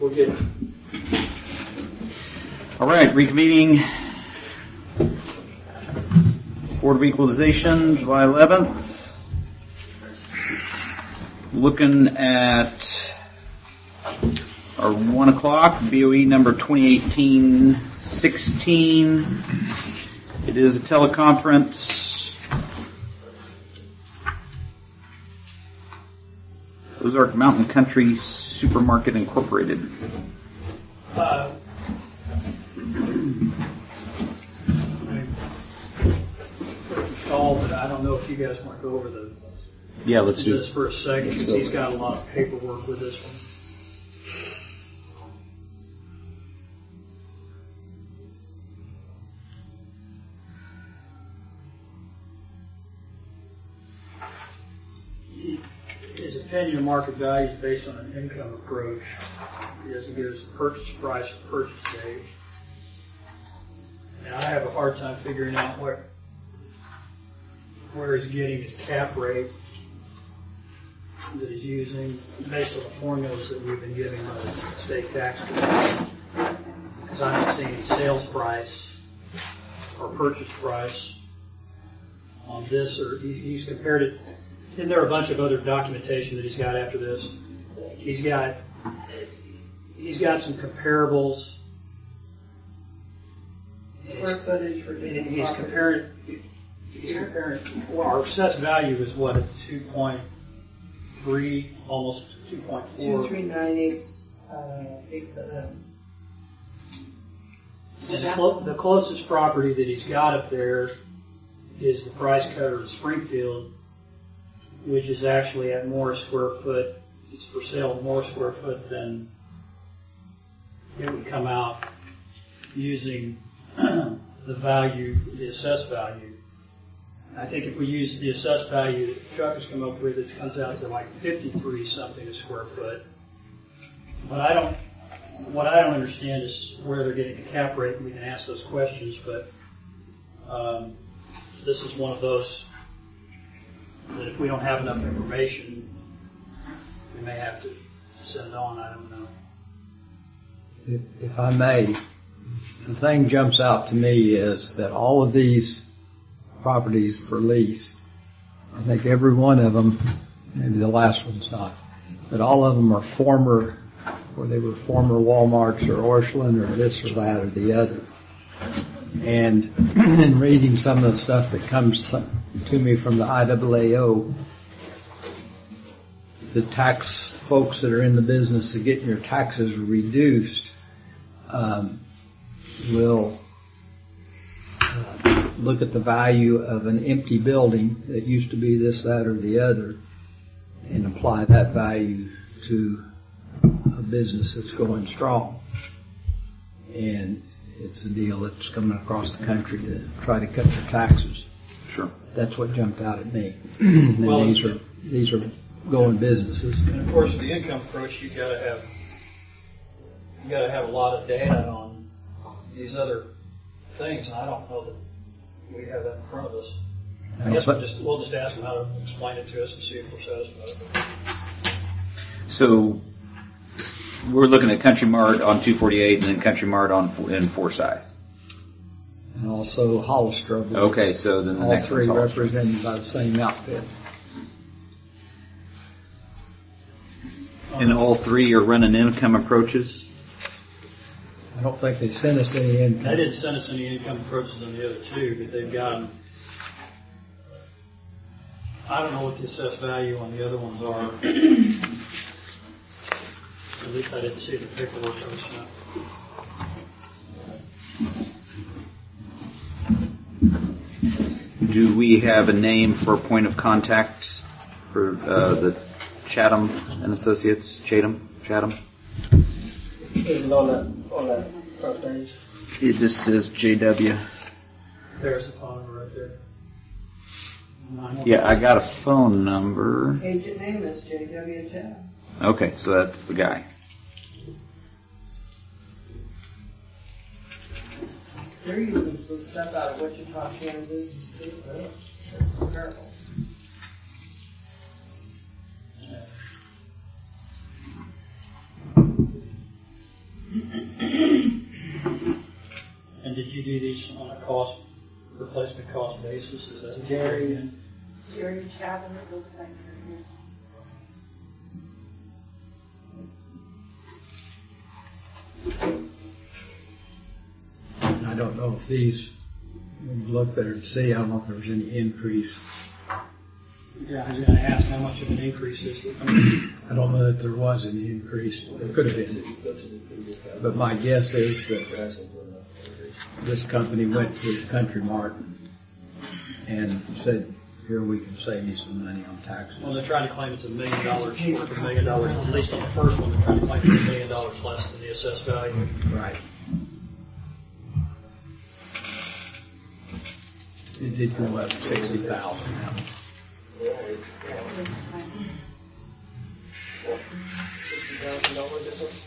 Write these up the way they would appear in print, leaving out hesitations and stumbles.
we'll get it. All right, reconvening Board of Equalization, July 11th. Looking at our 1 o'clock, BOE number 2018-16. It is a teleconference. Ozark Mountain Country Supermarket Incorporated. But I don't know if you guys want to go over Let's do this for a second, because he's got a lot of paperwork with this one. His opinion of market value is based on an income approach. He doesn't give us the purchase price or purchase date. And I have a hard time figuring out where he's getting his cap rate that he's using based on the formulas that we've been giving by the state tax commission. Because I'm not seeing any sales price or purchase price on this, or he's compared it. Isn't there a bunch of other documentation that he's got after this? He's got some comparables. Square footage for he's comparing. Well, our assessed value is what, at 2.3, almost 2.4. 23987. The closest property that he's got up there is the price cutter in Springfield, which is actually at more square foot. It's for sale at more square foot than it would come out using the value, the assessed value. I think if we use the assessed value that Chuck has come up with, it comes out to like 53 something a square foot. But what I don't understand is where they're getting the cap rate, and we can ask those questions, but this is one of those that if we don't have enough information, we may have to send on, I don't know. If I may, the thing jumps out to me is that all of these properties for lease, I think every one of them, maybe the last one's not, but all of them are former Walmarts or Orscheln or this or that or the other. And in reading some of the stuff that comes to me from the IAAO, the tax folks that are in the business of getting your taxes reduced will look at the value of an empty building that used to be this, that, or the other, and apply that value to a business that's going strong. And it's a deal that's coming across the country to try to cut their taxes. Sure. That's what jumped out at me. And Well, these are going businesses. And of course, the income approach, you got to have a lot of data on these other things, and I don't know that we have that in front of us. I guess we'll just ask them how to explain it to us and see if we're satisfied. So we're looking at Country Mart on 248 and then Country Mart in Forsyth. And also Hollister. Okay, so then the all next three one's Hollister. represented by the same outfit. And all three are running income approaches? I don't think they sent us any income. They didn't send us any income approaches on the other two, but they've got them. I don't know what the assessed value on the other ones are. At least I didn't see the paperwork I was sent. Do we have a name for a point of contact for the Chatham and Associates? Chatham? Is it on that front page? It just says JW. There's the phone number right there. Yeah, I got a phone number. Agent name is J.W. Chatham. Okay, so that's the guy. They're using some stuff out of Wichita, Kansas, to see if there's comparables. And did you do these on a replacement cost basis? Is that Jerry Chapman, it looks like. I don't know if these, when you look there and see, I don't know if there's any increase. Yeah, I was going to ask how much of an increase this would be. I don't know that there was any increase. There could have been. But my guess is that this company went to Country Mart and said, here we can save you some money on taxes. Well, they're trying to claim it's $1 million worth of $1 million. At least on the first one, they're trying to claim it's $1 million less than the assessed value. Right. It did go up 60,000 now. $60,000 difference.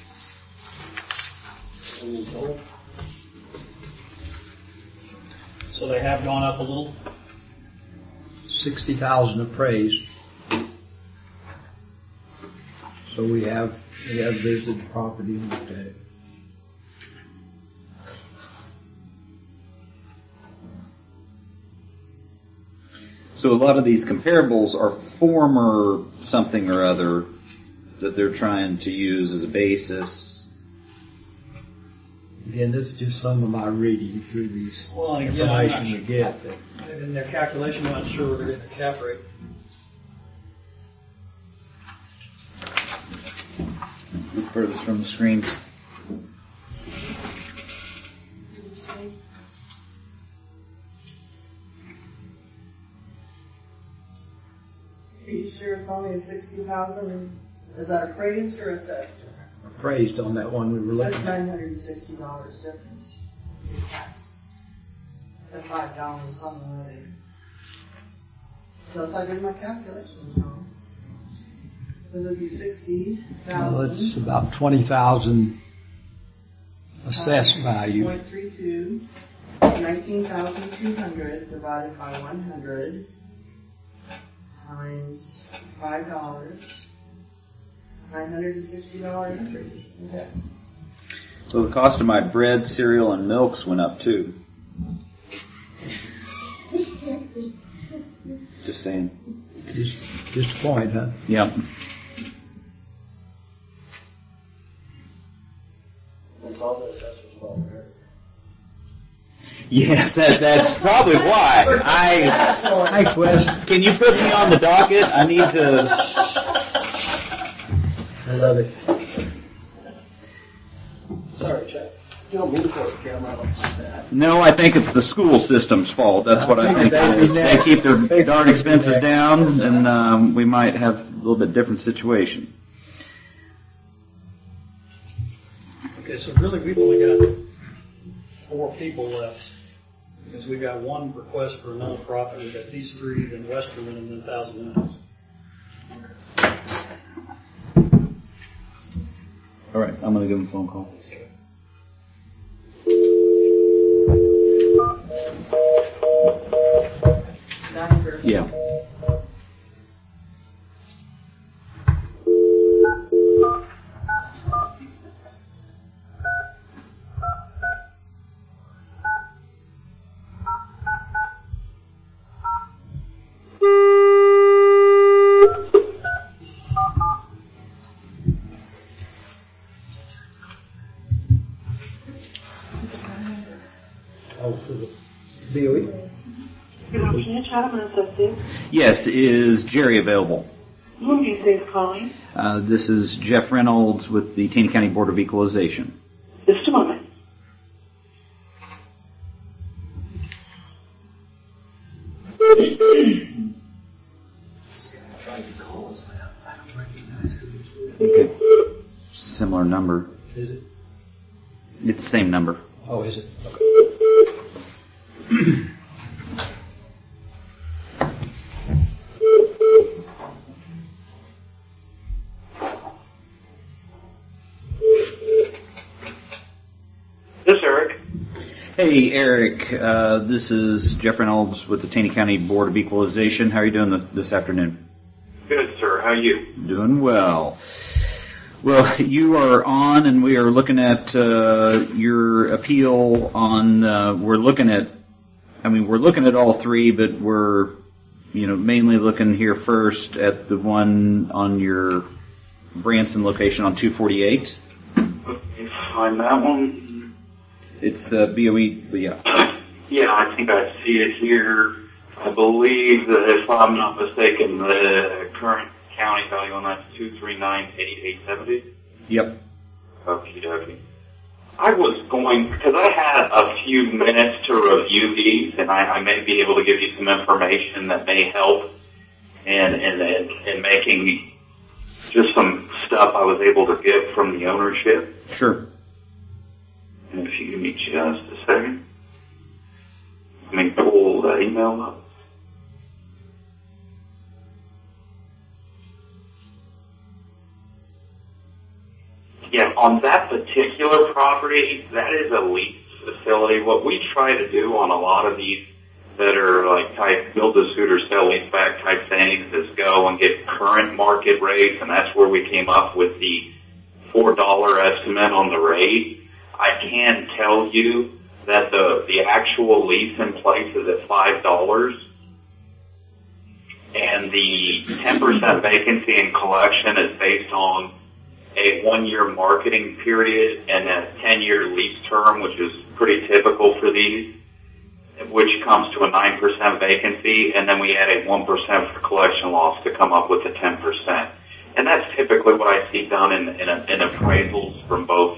So they have gone up a little. 60,000 appraised. So we have visited the property and looked at it. So a lot of these comparables are former something or other that they're trying to use as a basis. Again, this is just some of my reading through these Well, and again, I'm not information we sure. get. In their calculation, I'm not sure where they're getting the cap rate. Look furthest from the screen. Are you sure it's only a 60,000? Is that appraised or assessed? Appraised on that one we were That's looking at. $960 difference. And $5 on the levy. Unless I did my calculations wrong. It would be 60,000. Well, it's about 20,000 assessed value. 0.32, 19,200 divided by 100 times $5, $960 increase. Okay. So the cost of my bread, cereal, and milks went up too. Just saying. Just a point, huh? Yep. That's all the assessor's fault, right? Yes, that's probably why. Thanks, Wes. Can you put me on the docket? I need to. I love it. Sorry, Chuck. You don't mean to put the camera on that. No, I think it's the school system's fault. That's what I think it is. They keep their darn expenses down, and we might have a little bit different situation. Okay, so really we've only got 4 people left. Because we've got one request for a nonprofit. We've got these 3, then Westerman, and then 1,000 Minutes. All right, I'm going to give him a phone call. Yeah. Oh, for the BOE? Good afternoon, Chatham and Associates. Yes, is Jerry available? Who do you say is calling? This is Jeff Reynolds with the Taney County Board of Equalization. Just a moment. Okay. Similar number. Is it? It's the same number. Oh, is it? This is Eric. Hey, Eric. This is Jeff Reynolds with the Taney County Board of Equalization. How are you doing this afternoon? Good, sir. How are you? Doing well. Well, you are on, and we are looking at your appeal on. We're looking at all three, but we're mainly looking here first at the one on your Branson location on 248. Find that one. It's BOE, but yeah. Yeah, I think I see it here. I believe that, if I'm not mistaken, the current county value on that's 239.8870. Yep. Okie dokie. I was going, because I had a few minutes to review these, and I may be able to give you some information that may help in making just some stuff I was able to get from the ownership. Sure. And if you give me just a second, let me pull that email up. Yeah, on that particular property, that is a lease facility. What we try to do on a lot of these that are like type build-to-suit or sell-leaseback type things is go and get current market rates, and that's where we came up with the $4 estimate on the rate. I can tell you that the actual lease in place is at $5, and the 10% vacancy in collection is based on a 1-year marketing period and a 10-year lease term, which is pretty typical for these, which comes to a 9% vacancy, and then we add a 1% for collection loss to come up with the 10%. And that's typically what I see done in appraisals from both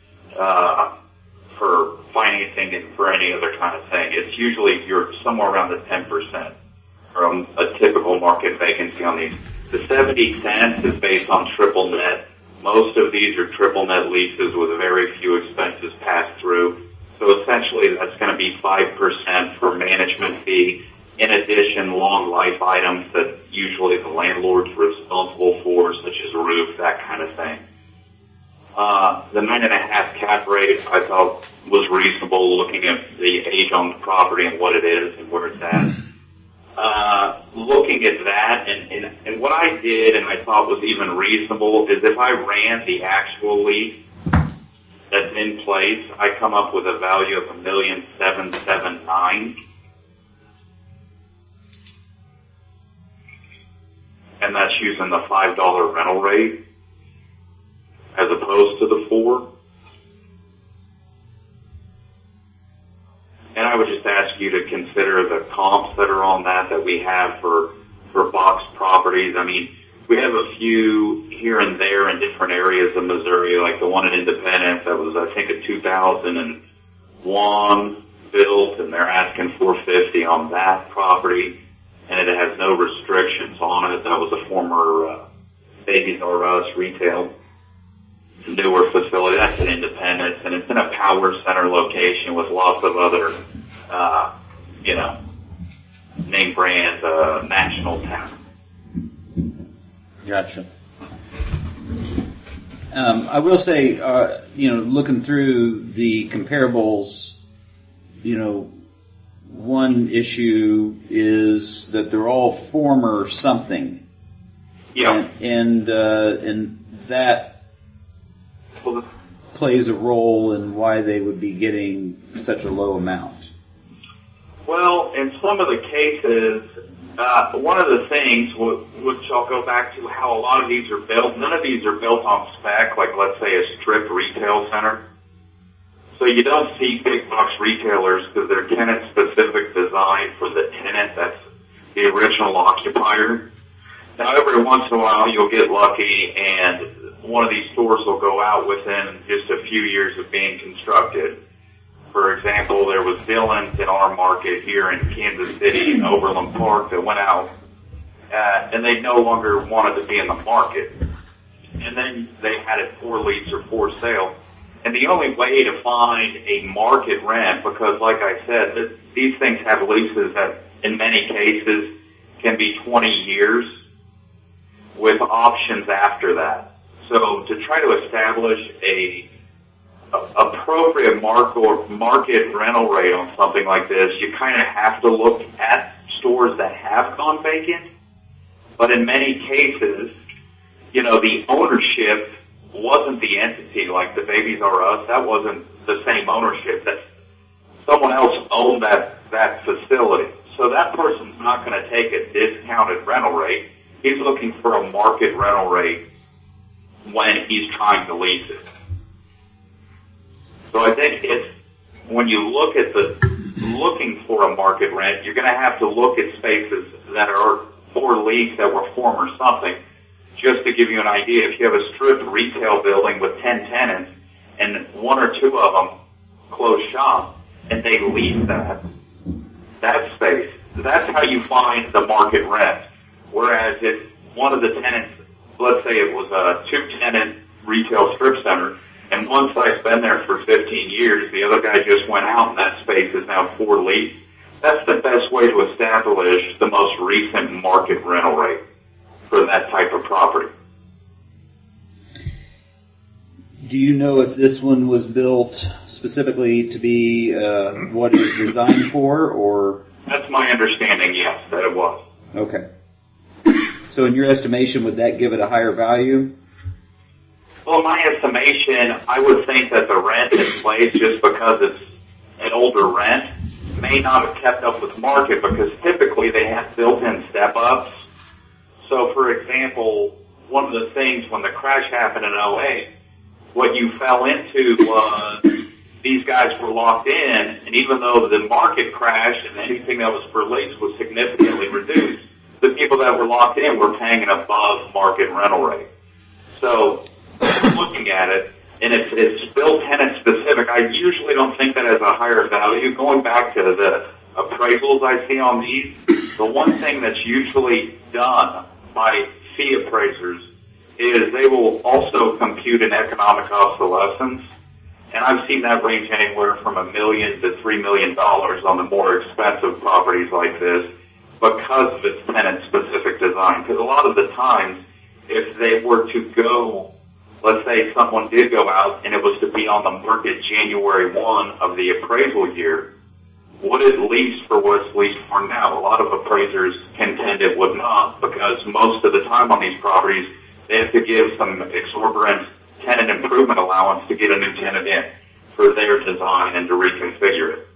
for financing and for any other kind of thing. It's usually you're somewhere around the 10% from a typical market vacancy on these. The 70 cents is based on triple net. Most of these are triple net leases with very few expenses passed through. So essentially that's going to be 5% for management fee. In addition, long life items that usually the landlord's responsible for, such as a roof, that kind of thing. The 9.5 cap rate I thought was reasonable looking at the age on the property and what it is and where it's at. Looking at that, and what I did and I thought was even reasonable is if I ran the actual lease that's in place, I come up with a value of $1,779,000. And that's using the $5 rental rate as opposed to the $4. And I would just ask you to consider the comps that are on that we have for box properties. I mean, we have a few here and there in different areas of Missouri, like the one in Independence that was, I think, a 2001 built, and they're asking $450 on that property, and it has no restrictions on it. That was a former Babies R Us retail newer facility. That's in Independence, and it's in a power center location with lots of other, name brand, national tenants. Gotcha. I will say, looking through the comparables, one issue is that they're all former something. Yeah. And that plays a role in why they would be getting such a low amount. Well, in some of the cases, one of the things, which I'll go back to how a lot of these are built, none of these are built on spec, like let's say a strip retail center. So you don't see big box retailers because they're tenant-specific design for the tenant that's the original occupier. Now, every once in a while, you'll get lucky, and one of these stores will go out within just a few years of being constructed. For example, there was Dillon's in our market here in Kansas City in Overland Park that went out, and they no longer wanted to be in the market. And then they had it for lease or for sale. And the only way to find a market rent, because like I said, these things have leases that in many cases can be 20 years with options after that. So to try to establish a appropriate market rental rate on something like this, you kind of have to look at stores that have gone vacant. But in many cases, the ownership wasn't the entity like the Babies R Us. That wasn't the same ownership. That someone else owned that facility. So that person's not going to take a discounted rental rate. He's looking for a market rental rate when he's trying to lease it. So I think when you look at looking for a market rent, you're going to have to look at spaces that are for lease that were former something. Just to give you an idea, if you have a strip retail building with 10 tenants and one or two of them close shop and they lease that space, that's how you find the market rent. Whereas if one of the tenants, let's say it was a 2-tenant retail strip center, and one site's been there for 15 years, the other guy just went out and that space is now for lease, that's the best way to establish the most recent market rental rate for that type of property. Do you know if this one was built specifically to be what it was designed for, or? That's my understanding, yes, that it was. Okay. So in your estimation, would that give it a higher value? Well, my estimation, I would think that the rent in place, just because it's an older rent, may not have kept up with market because typically they have built-in step-ups. So, for example, one of the things when the crash happened in 2008, what you fell into was these guys were locked in, and even though the market crashed and anything that was for lease was significantly reduced, the people that were locked in were paying an above-market rental rate. So, looking at it, and it's built tenant specific, I usually don't think that has a higher value. Going back to the appraisals I see on these, the one thing that's usually done by fee appraisers is they will also compute an economic obsolescence, and I've seen that range anywhere from $1 million to $3 million on the more expensive properties like this because of its tenant-specific design. Because a lot of the times, if they were to go, let's say someone did go out and it was to be on the market January 1 of the appraisal year, would it lease for what it's leased for now? A lot of appraisers contend it would not because most of the time on these properties, they have to give some exorbitant tenant improvement allowance to get a new tenant in for their design and to reconfigure it.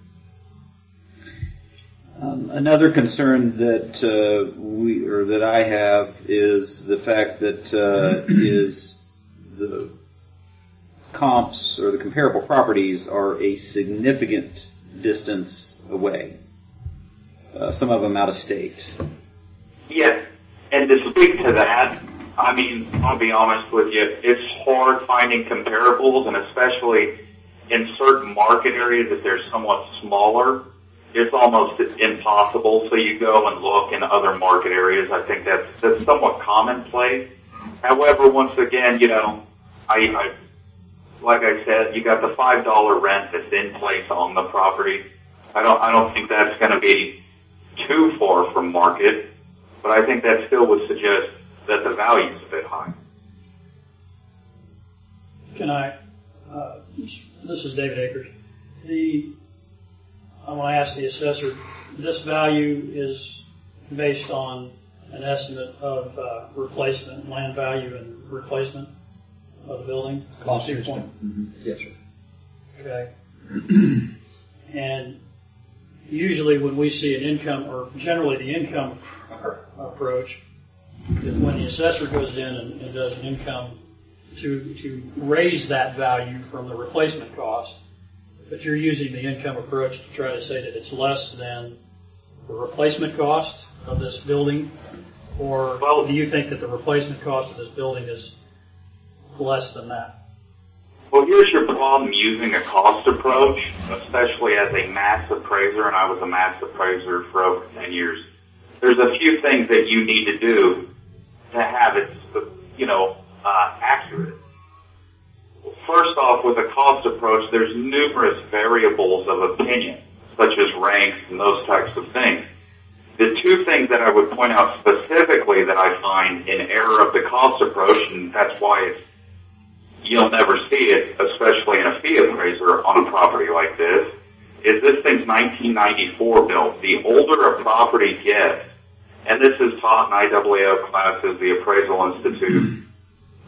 Another concern that that I have is the fact that is the comps or the comparable properties are a significant distance away. Some of them out of state. Yes, and to speak to that, I mean, I'll be honest with you, it's hard finding comparables, and especially in certain market areas if they're somewhat smaller, it's almost impossible. So you go and look in other market areas. I think that's somewhat commonplace. However, once again, you know, I like I said, you got the $5 rent that's in place on the property. I don't think that's going to be too far from market, but I think that still would suggest that the value is a bit high. Can I? This is David Akers. I want to ask the assessor. This value is based on an estimate of replacement, land value and replacement of the building? Cost estimate. Mm-hmm. Yes, sir. Okay. And usually when we see an income, or generally the income approach, when the assessor goes in and does an income to raise that value from the replacement cost, but you're using the income approach to try to say that it's less than the replacement cost of this building, or do you think that the replacement cost of this building is less than that? Well, here's your problem using a cost approach, especially as a mass appraiser, and I was a mass appraiser for over 10 years. There's a few things that you need to do to have it, accurate. First off, with a cost approach, there's numerous variables of opinion, such as ranks and those types of things. The two things that I would point out specifically that I find in error of the cost approach, and that's why you'll never see it, especially in a fee appraiser on a property like this, is this thing's 1994 built. The older a property gets, and this is taught in IAAO classes, the Appraisal Institute,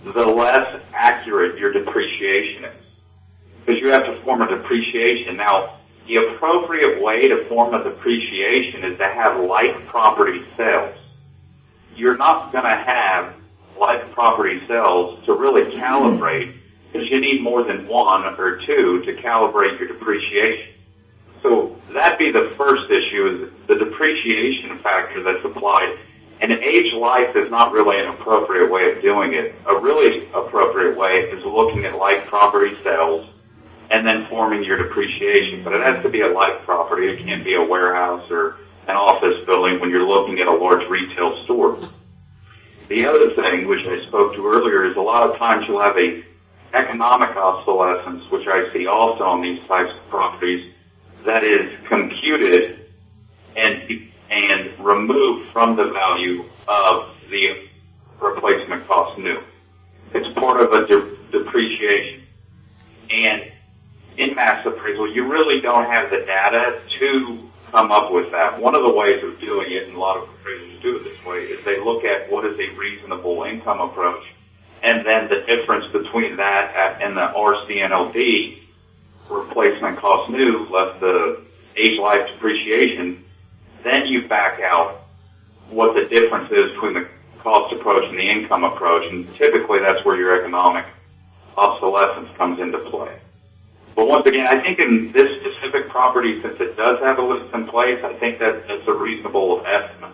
the less accurate your depreciation is. Because you have to form a depreciation. Now, the appropriate way to form a depreciation is to have like property sales. You're not going to have like property sales to really calibrate, because you need more than one or two to calibrate your depreciation. So that'd be the first issue, is the depreciation factor that's applied. And age life is not really an appropriate way of doing it. A really appropriate way is looking at like property sales and then forming your depreciation. But it has to be a like property. It can't be a warehouse or an office building when you're looking at a large retail store. The other thing, which I spoke to earlier, is a lot of times you'll have a economic obsolescence, which I see also on these types of properties, that is computed and removed from the value of the replacement cost new. It's part of a depreciation. And in mass appraisal, you really don't have the data to come up with that. One of the ways of doing it, and a lot of appraisals do it this way, is they look at what is a reasonable income approach, and then the difference between that and the RCNLD, replacement cost new, less the age life depreciation, then you back out what the difference is between the cost approach and the income approach, and typically that's where your economic obsolescence comes into play. But once again, I think in this specific property, since it does have a list in place, I think that's a reasonable estimate.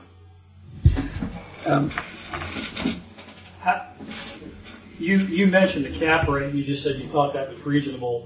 You mentioned the cap rate, and you just said you thought that was reasonable.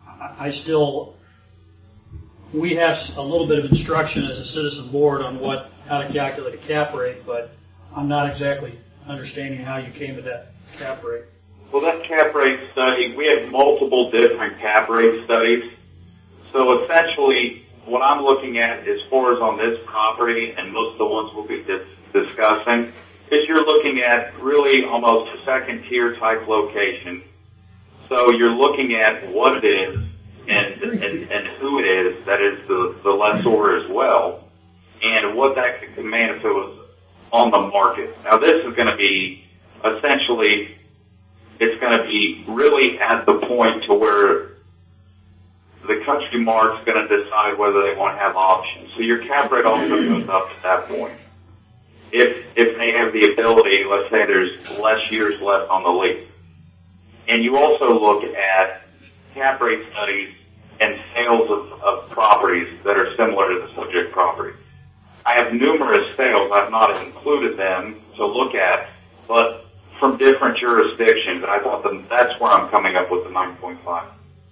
We have a little bit of instruction as a citizen board on how to calculate a cap rate, but I'm not exactly understanding how you came to that cap rate. Well, that cap rate study, we had multiple different cap rate studies. So essentially, what I'm looking at as far as on this property, and most of the ones we'll be discussing, is you're looking at really almost a second-tier type location. So you're looking at what it is and who it is that is the lessor as well, and what that could command if it was on the market. Now, this is going to be essentially, it's going to be really at the point to where the Country Mart's going to decide whether they want to have options. So your cap rate also goes up at that point. If they have the ability, let's say there's less years left on the lease. And you also look at cap rate studies and sales of properties that are similar to the subject property. I have numerous sales. I've not included them to look at, but from different jurisdictions. I thought that's where I'm coming up with the 9.5.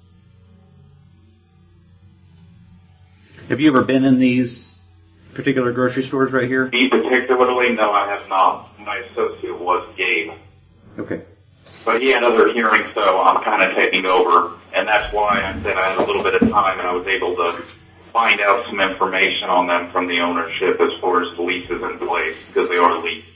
Have you ever been in these particular grocery stores right here? Me particularly, no, I have not. My associate was Gabe. Okay. But he had other hearings, so I'm kind of taking over. And that's why I said I had a little bit of time and I was able to find out some information on them from the ownership as far as the leases in place, because they are leased.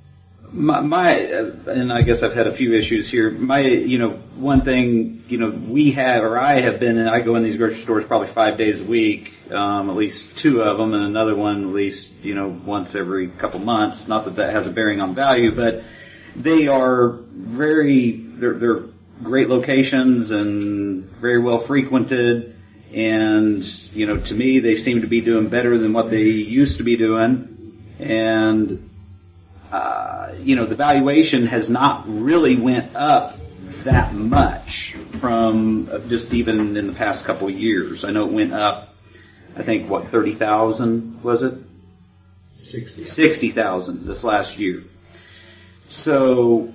And I guess I've had a few issues here. One thing, I have been in, I go in these grocery stores probably 5 days a week, at least two of them, and another one at least, once every couple months. Not that has a bearing on value, but they are they're great locations and very well frequented. And, to me, they seem to be doing better than what they used to be doing. And, the valuation has not really went up that much from just even in the past couple of years. I know it went up, I think, 30,000 was it? 60,000 this last year. So,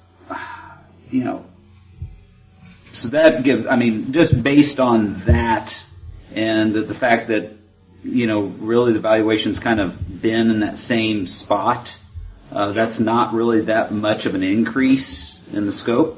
so that gives, just based on that and the fact that, really the valuation's kind of been in that same spot, that's not really that much of an increase in the scope.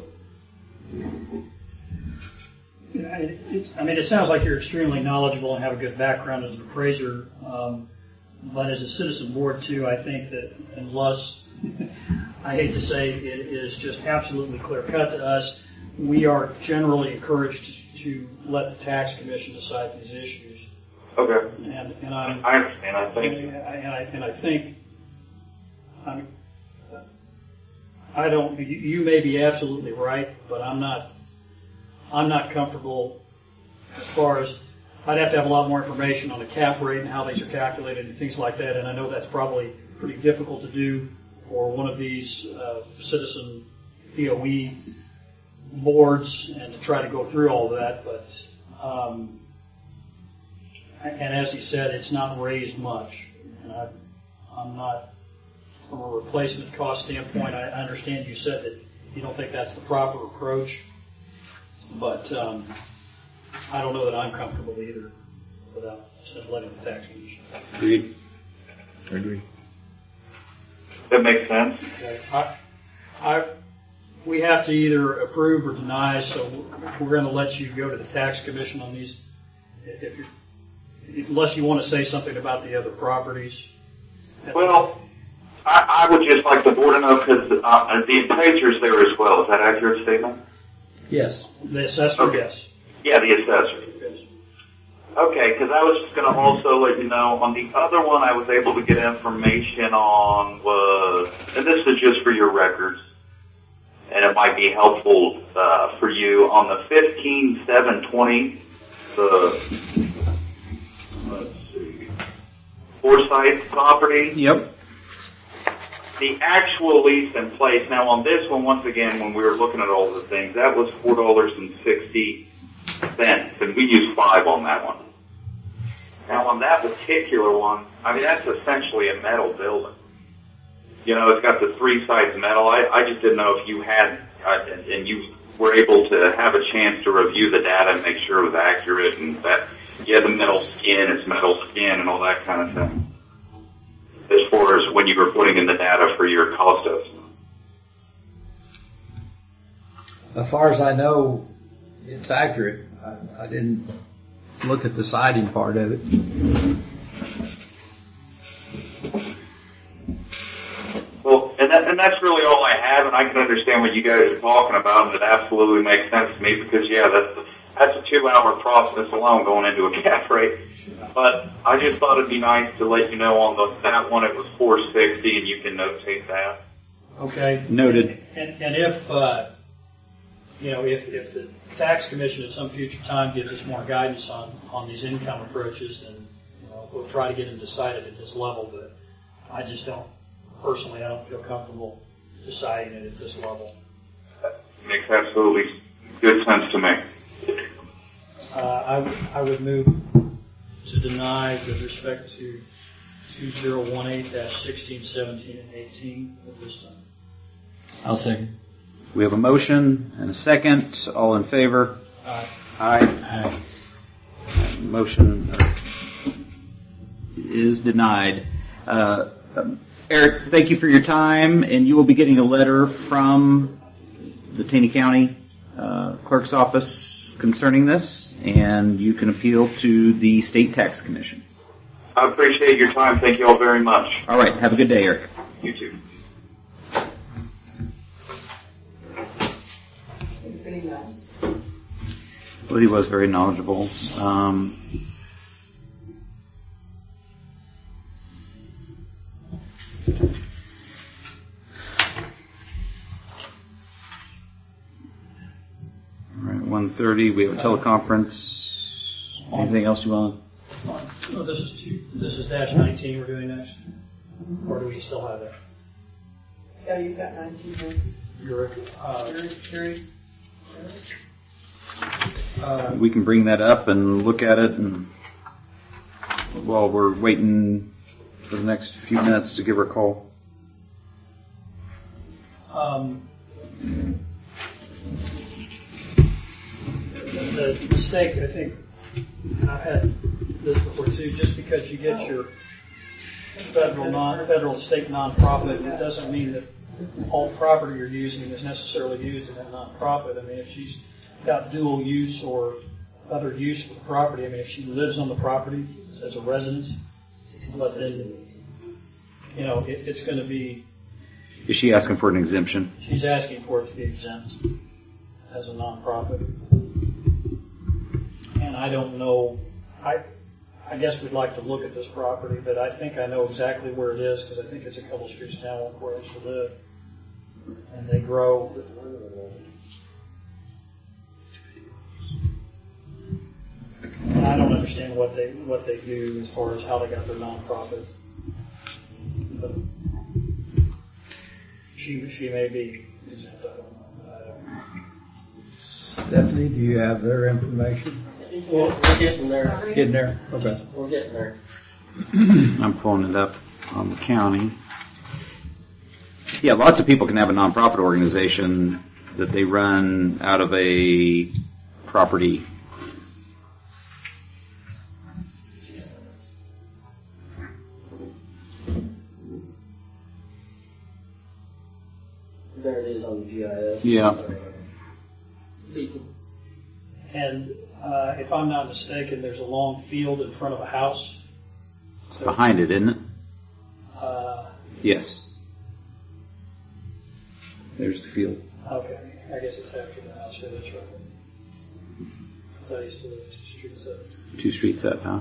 It sounds like you're extremely knowledgeable and have a good background as an appraiser. But as a citizen board, too, I think that unless, I hate to say it is just absolutely clear cut to us, we are generally encouraged to let the tax commission decide these issues. Okay. And I understand. I think. I don't, you may be absolutely right, but I'm not comfortable as far as, I'd have to have a lot more information on the cap rate and how these are calculated and things like that, and I know that's probably pretty difficult to do for one of these citizen POE boards and to try to go through all of that, but and as he said, it's not raised much, and I'm not, from a replacement cost standpoint, I understand you said that you don't think that's the proper approach, but I don't know that I'm comfortable either without letting the tax commission. Agreed. Agree. That makes sense. Okay. We have to either approve or deny, so we're going to let you go to the tax commission on these. Unless you want to say something about the other properties. Well, I would just like the board to know, because the appraiser's there as well. Is that an accurate statement? Yes. The assessor, Okay. yes. Yeah, the assessor. Yes. Okay, because I was just going to also let you know, on the other one I was able to get information on was, and this is just for your records, and it might be helpful for you, on the 15720, let's see, Forsyth property. Yep. The actual lease in place, now on this one, once again, when we were looking at all the things, that was $4.60, and we used 5 on that one. Now on that particular one, I mean, that's essentially a metal building. You know, it's got the 3 sides metal. I just didn't know if you had, and you were able to have a chance to review the data and make sure it was accurate, and that, yeah, the metal skin is metal skin and all that kind of thing, as far as when you were putting in the data for your cost estimate. As far as I know, it's accurate. I didn't look at the siding part of it. Well, and that's really all I have, and I can understand what you guys are talking about, and it absolutely makes sense to me, because, yeah, that's a 2-hour process alone going into a cap rate. But I just thought it'd be nice to let you know on that one it was $4.60, and you can notate that. Okay. Noted. And if, if the tax commission at some future time gives us more guidance on these income approaches, then, we'll try to get them decided at this level, but I just don't, personally, I don't feel comfortable deciding it at this level. That makes absolutely good sense to me. I would move to deny with respect to 2018-16, 17, and 18 at this time. I'll second. We have a motion and a second. All in favor? Aye. Aye. Motion is denied. Eric, thank you for your time, and you will be getting a letter from the Taney County Clerk's Office concerning this, and you can appeal to the State Tax Commission. I appreciate your time. Thank you all very much. All right. Have a good day, Eric. You too. Pretty nice. Well, he was very knowledgeable. All right, 1:30. We have a teleconference. Anything else you want? Oh, this is -19 we're doing next, or do we still have that? Yeah, you've got 19 minutes. You're, We can bring that up and look at it, and while we're waiting for the next few minutes to give her a call. The stake, I think, I've had this before too, just because you get your federal state nonprofit, it doesn't mean that all property you're using is necessarily used in that nonprofit. I mean, if she's got dual use or other use for the property, I mean, if she lives on the property as a residence, but then, it's going to be. Is she asking for an exemption? She's asking for it to be exempt as a nonprofit. And I don't know, I guess we'd like to look at this property, but I think I know exactly where it is, because I think it's a couple streets down where I used to live. and they grow. And I don't understand what they do as far as how they got their nonprofit. But she may be exempt. I don't know. Stephanie, do you have their information? Well, we're getting there. Getting there? Okay. We're getting there. I'm pulling it up on the county. Yeah, lots of people can have a nonprofit organization that they run out of a property. There it is on the GIS. Yeah. And if I'm not mistaken, there's a long field in front of a house. It's behind it, isn't it? Yes. There's the field. Okay, I guess it's after the house. Yeah, that's right. 'Cause I used to live 2 streets up. 2 streets up, huh?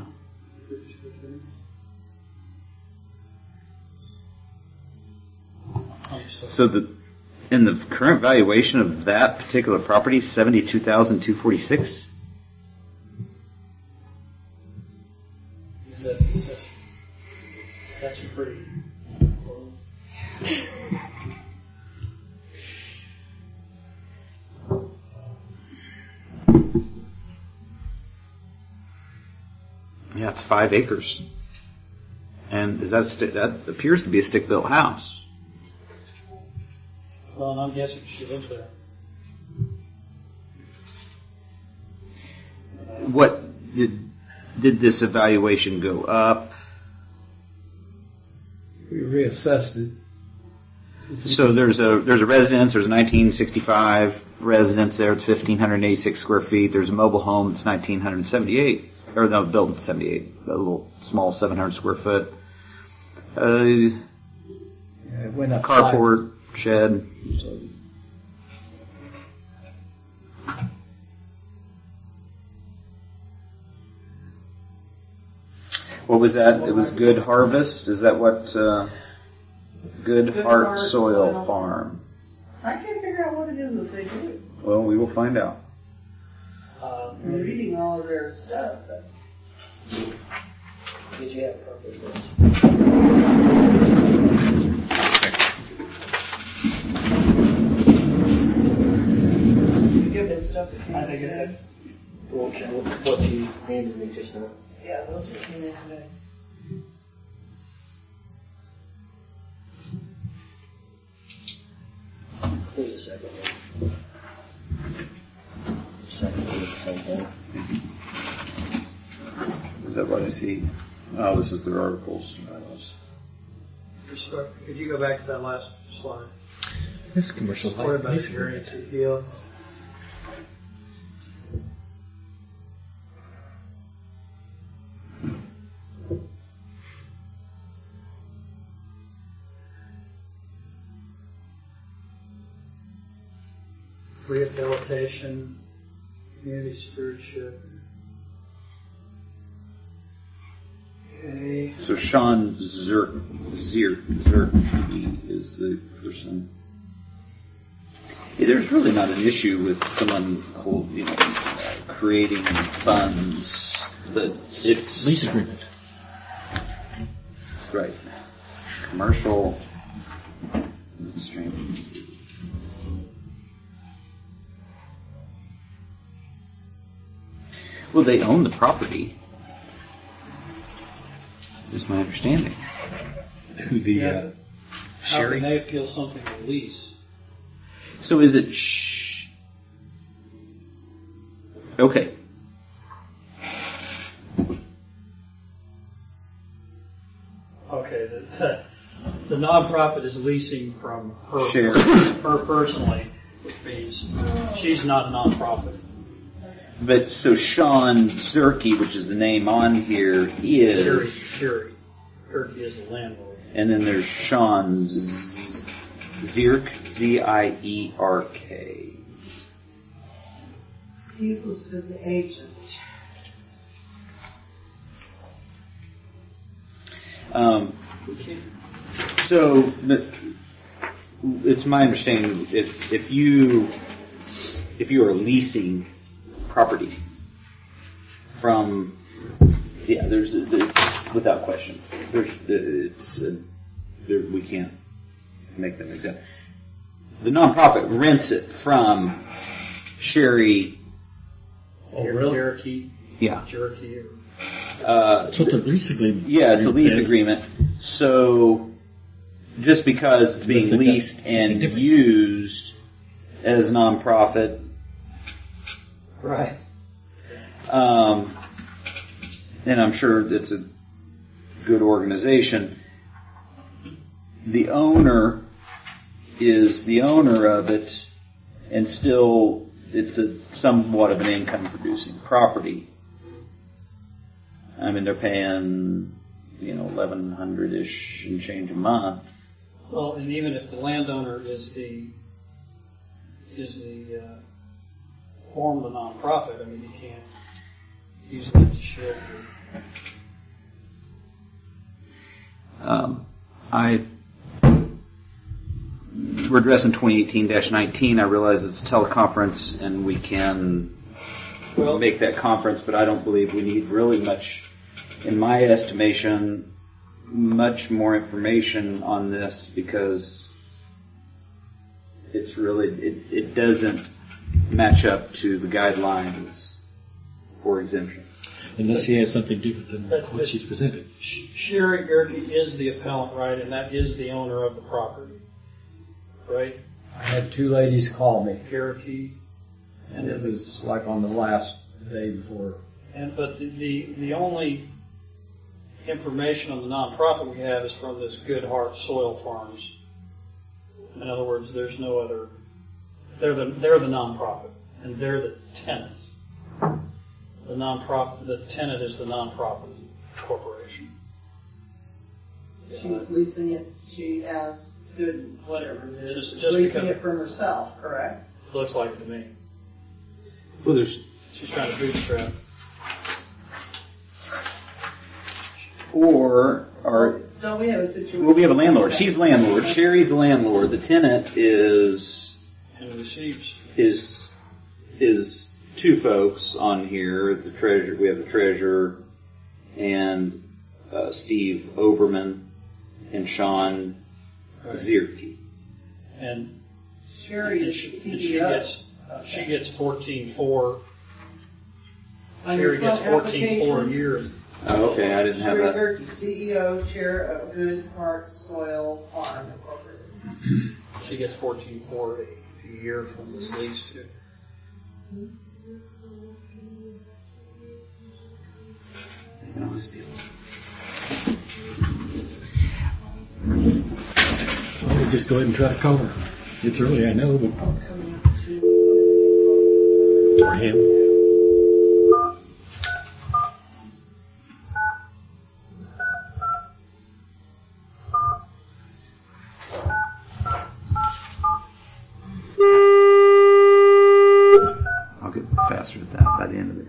So in the current valuation of that particular property, $72,246. That's pretty. Yeah, it's 5 acres. And is that appears to be a stick-built house. Well, and I'm guessing she lives there. What did this evaluation go up? We reassessed it. So there's a residence. There's a 1965 residence there. It's 1,586 square feet. There's a mobile home. It's 1,978, or no, built in 78. A little small 700 square foot. Yeah, it went up Carport, shed. What was that? It was Good Harvest. Is that what? Good Heart Soil Farm. I can't figure out what it is that they do. Well, we will find out. I'm reading all of their stuff. But did you have a copy of this? Did you give this stuff that came in today? What you handed me just now? Yeah, those were came in today. Here's a second one. Second one, the same thing. Is that what I see? Oh, this is their articles. Could you go back to that last slide? This commercial. What about variance appeal? Rehabilitation, community stewardship. Okay. So Sean Zierke is the person. Yeah, there's really not an issue with someone creating funds, but it's Lease agreement. right. Commercial. That's strange. Well, they own the property. Is my understanding. Who the How Sherry? can they appeal something to lease? So is it okay. Okay, the nonprofit is leasing from her, Sherry. her personally, which means she's not a nonprofit. But so Sean Zierke, which is the name on here, is, Sherry. Turkey is the landlord. and then there's Sean Zierke, Zierk. He's listed as the agent. So it's my understanding if you are leasing property from, there's without question, we can't make them exempt. The nonprofit rents it from Sherry. Oh, really? Cherokee. Yeah. Cherokee. That's what the lease agreement. Yeah, it's a lease agreement. So just because it's being leased and used as nonprofit, Right. and I'm sure it's a good organization, the owner is the owner of it, and still it's somewhat of an income producing property. I mean, they're paying, $1,100-ish and change a month. Well, and even if the landowner form the nonprofit, I mean, you can't use that to share. We're addressing 2018-19. I realize it's a teleconference and we can make that conference, but I don't believe we need really much, in my estimation, much more information on this because it's really, it doesn't match up to the guidelines for exemption. Unless he has something different than what she's presented. Sherry Gerke is the appellant, right, and that is the owner of the property, right? I had two ladies call me, Cherokee. and it was like on the last day before. But the only information on the nonprofit we have is from this Good Heart Soil Farms. In other words, there's no other. They're the nonprofit, and they're the tenant. The tenant is the nonprofit corporation. She's leasing it. She has good whatever it is. Just She's leasing because- it from herself, correct? Looks like it to me. Well, She's trying to bootstrap. Don't we have a situation? Well, we have a landlord. She's landlord. Sherry's the landlord. The tenant is two folks on here. The treasurer. We have the treasurer and Steve Oberman and Sean Zierke. And Sherry is the CEO. She gets 14.4. On Sherry your gets front 14.4 a year. Oh, okay, I didn't have Sherry that. Gerke, CEO, chair of Good Heart Soil Farm Incorporated. She gets 14.4 a year from this lease too. I'll just go ahead and try to call her. It's early, I know, but. Or him. I'll get faster at that by the end of the day.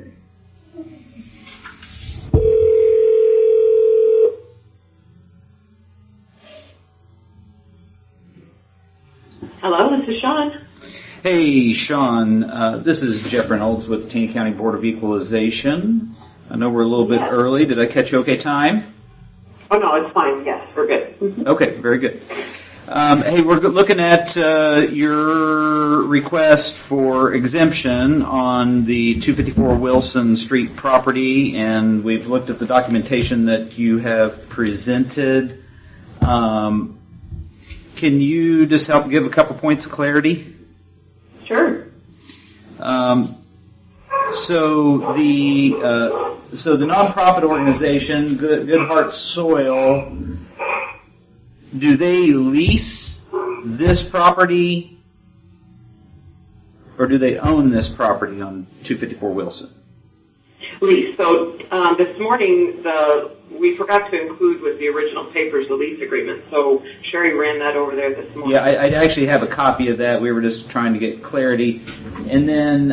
Hello, this is Sean. Hey, Sean. This is Jeff Reynolds with the Taney County Board of Equalization. I know we're a little bit early. Did I catch you okay time? Oh, no, it's fine. Yes, we're good. Mm-hmm. Okay, very good. Hey, we're looking at your request for exemption on the 254 Wilson Street property, and we've looked at the documentation that you have presented. Can you just help give a couple points of clarity? Sure. So the nonprofit organization, Good Heart Soil, do they lease this property, or do they own this property on 254 Wilson? Lease. So this morning, we forgot to include with the original papers the lease agreement. So Sherry ran that over there this morning. Yeah, I actually have a copy of that. We were just trying to get clarity. And then,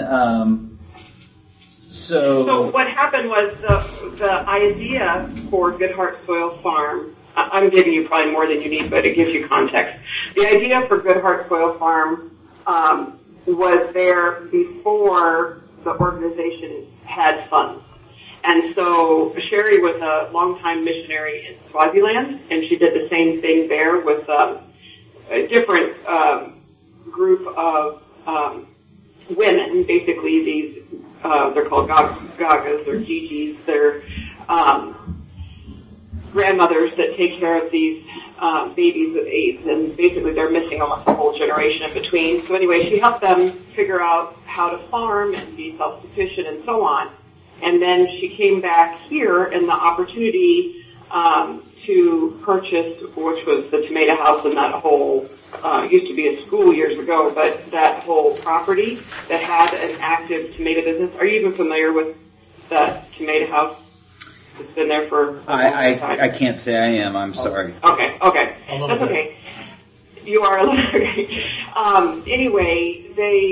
So what happened was the idea for Good Heart Soil Farm I'm giving you probably more than you need, but it gives you context. The idea for Good Heart Soil Farm was there before the organization had funds. And so Sherry was a longtime missionary in Swaziland, and she did the same thing there with a different group of women. Basically, these they're called gagas or gigis. They're grandmothers that take care of these babies with AIDS, and basically they're missing almost a whole generation in between. So anyway, she helped them figure out how to farm and be self-sufficient and so on. And then she came back here, and the opportunity to purchase, which was the tomato house and that whole, used to be a school years ago, but that whole property that had an active tomato business. Are you even familiar with that tomato house? It's been there for a long time. I can't say I am. I'm sorry. Okay. That's okay. You are a little okay. Anyway,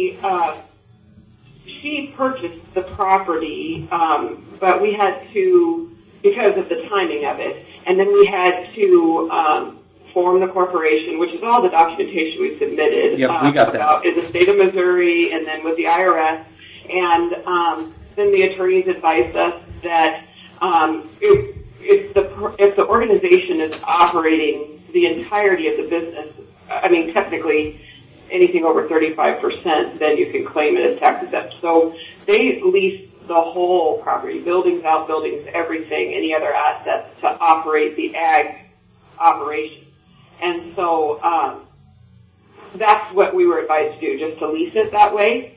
she purchased the property, but we had to, because of the timing of it, and then we had to form the corporation, which is all the documentation we submitted. Yep, we got that. In the state of Missouri and then with the IRS. And then the attorneys advised us that if the organization is operating the entirety of the business, I mean, technically anything over 35%, then you can claim it as tax exempt. So they leased the whole property, buildings, outbuildings, everything, any other assets to operate the ag operation. And so that's what we were advised to do, just to lease it that way.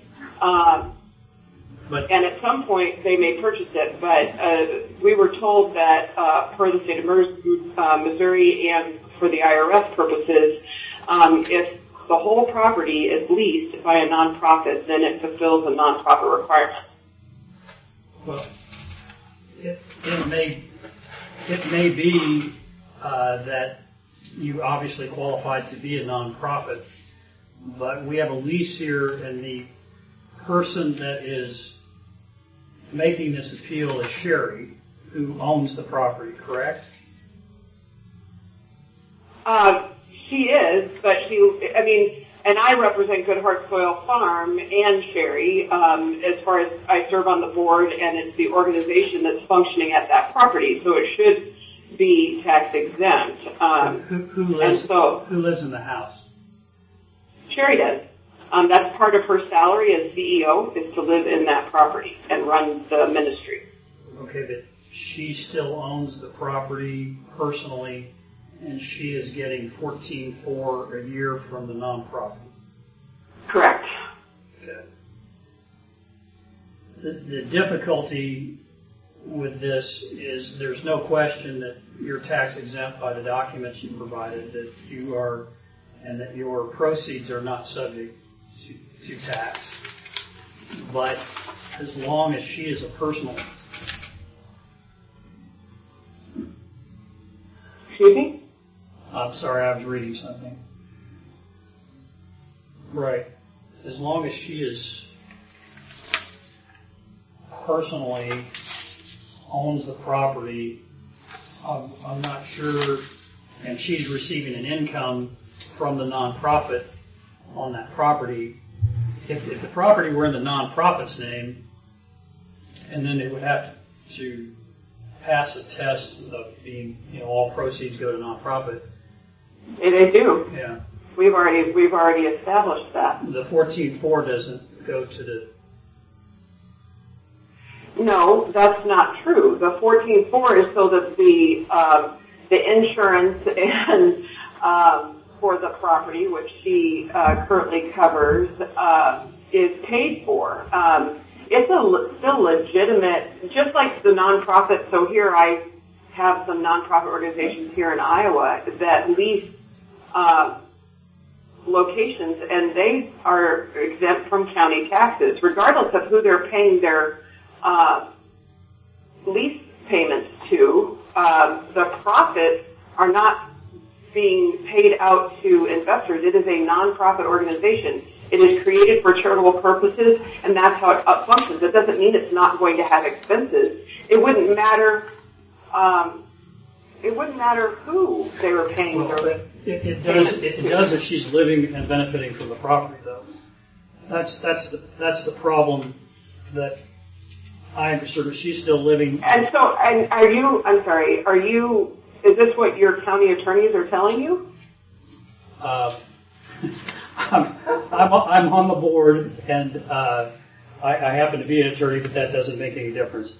And at some point they may purchase it, but we were told that per the state of Missouri and for the IRS purposes, if the whole property is leased by a nonprofit, then it fulfills a nonprofit requirement. Well, it may be that you obviously qualified to be a nonprofit, but we have a lease here, and the person that is making this appeal is Sherry, who owns the property, correct? She is, but and I represent Good Heart Soil Farm and Sherry, as far as I serve on the board, and it's the organization that's functioning at that property, so it should be tax exempt. Who lives in the house? Sherry does. That's part of her salary as CEO, is to live in that property and run the ministry. Okay, but she still owns the property personally, and she is getting $14,400 a year from the nonprofit. Correct. Okay. The difficulty with this is there's no question that you're tax exempt by the documents you provided, that you are, and that your proceeds are not subject to tax. But as long as she is a personal... Excuse me? I'm sorry, I was reading something. Right. As long as she is personally owns the property, I'm not sure, and she's receiving an income from the nonprofit on that property. If the property were in the nonprofit's name, and then it would have to pass a test of being, all proceeds go to nonprofit. They do. Yeah. We've already established that. The 14.4 doesn't go to the... No, that's not true. The 14.4 is so that the insurance and for the property, which she currently covers, is paid for. It's still legitimate, just like the nonprofit. So here I have some nonprofit organizations here in Iowa that lease locations, and they are exempt from county taxes, regardless of who they're paying their lease payments to. The profits are not being paid out to investors. It is a nonprofit organization. It is created for charitable purposes, and that's how it functions. It doesn't mean it's not going to have expenses. It wouldn't matter It wouldn't matter who they were paying. Well, it does if she's living and benefiting from the property, though. That's the problem that I'm concerned with. She's still living. And so, and is this what your county attorneys are telling you? I'm on the board, and I happen to be an attorney, but that doesn't make any difference.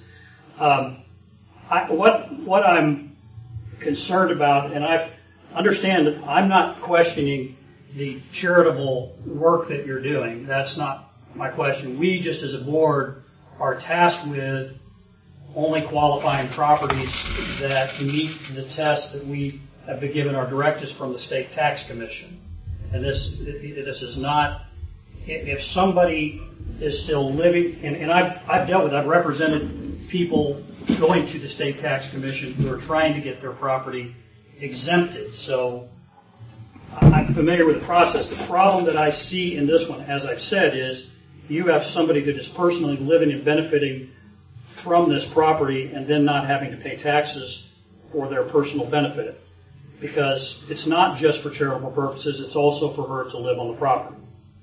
What I'm concerned about, and I understand that I'm not questioning the charitable work that you're doing. That's not my question. We, just as a board, are tasked with only qualifying properties that meet the test that we have been given our directives from the State Tax Commission. And this is not, if somebody is still living, and I've represented people going to the State Tax Commission who are trying to get their property exempted. So I'm familiar with the process. The problem that I see in this one, as I've said, is you have somebody that is personally living and benefiting from this property and then not having to pay taxes for their personal benefit. Because it's not just for charitable purposes, it's also for her to live on the property.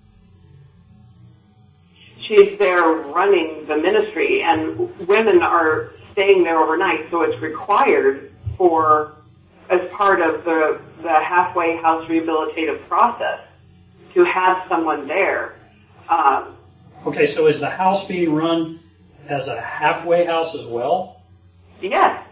She's there running the ministry, and women are staying there overnight, so it's required as part of the halfway house rehabilitative process, to have someone there. Okay, so is the house being run as a halfway house as well? Yes.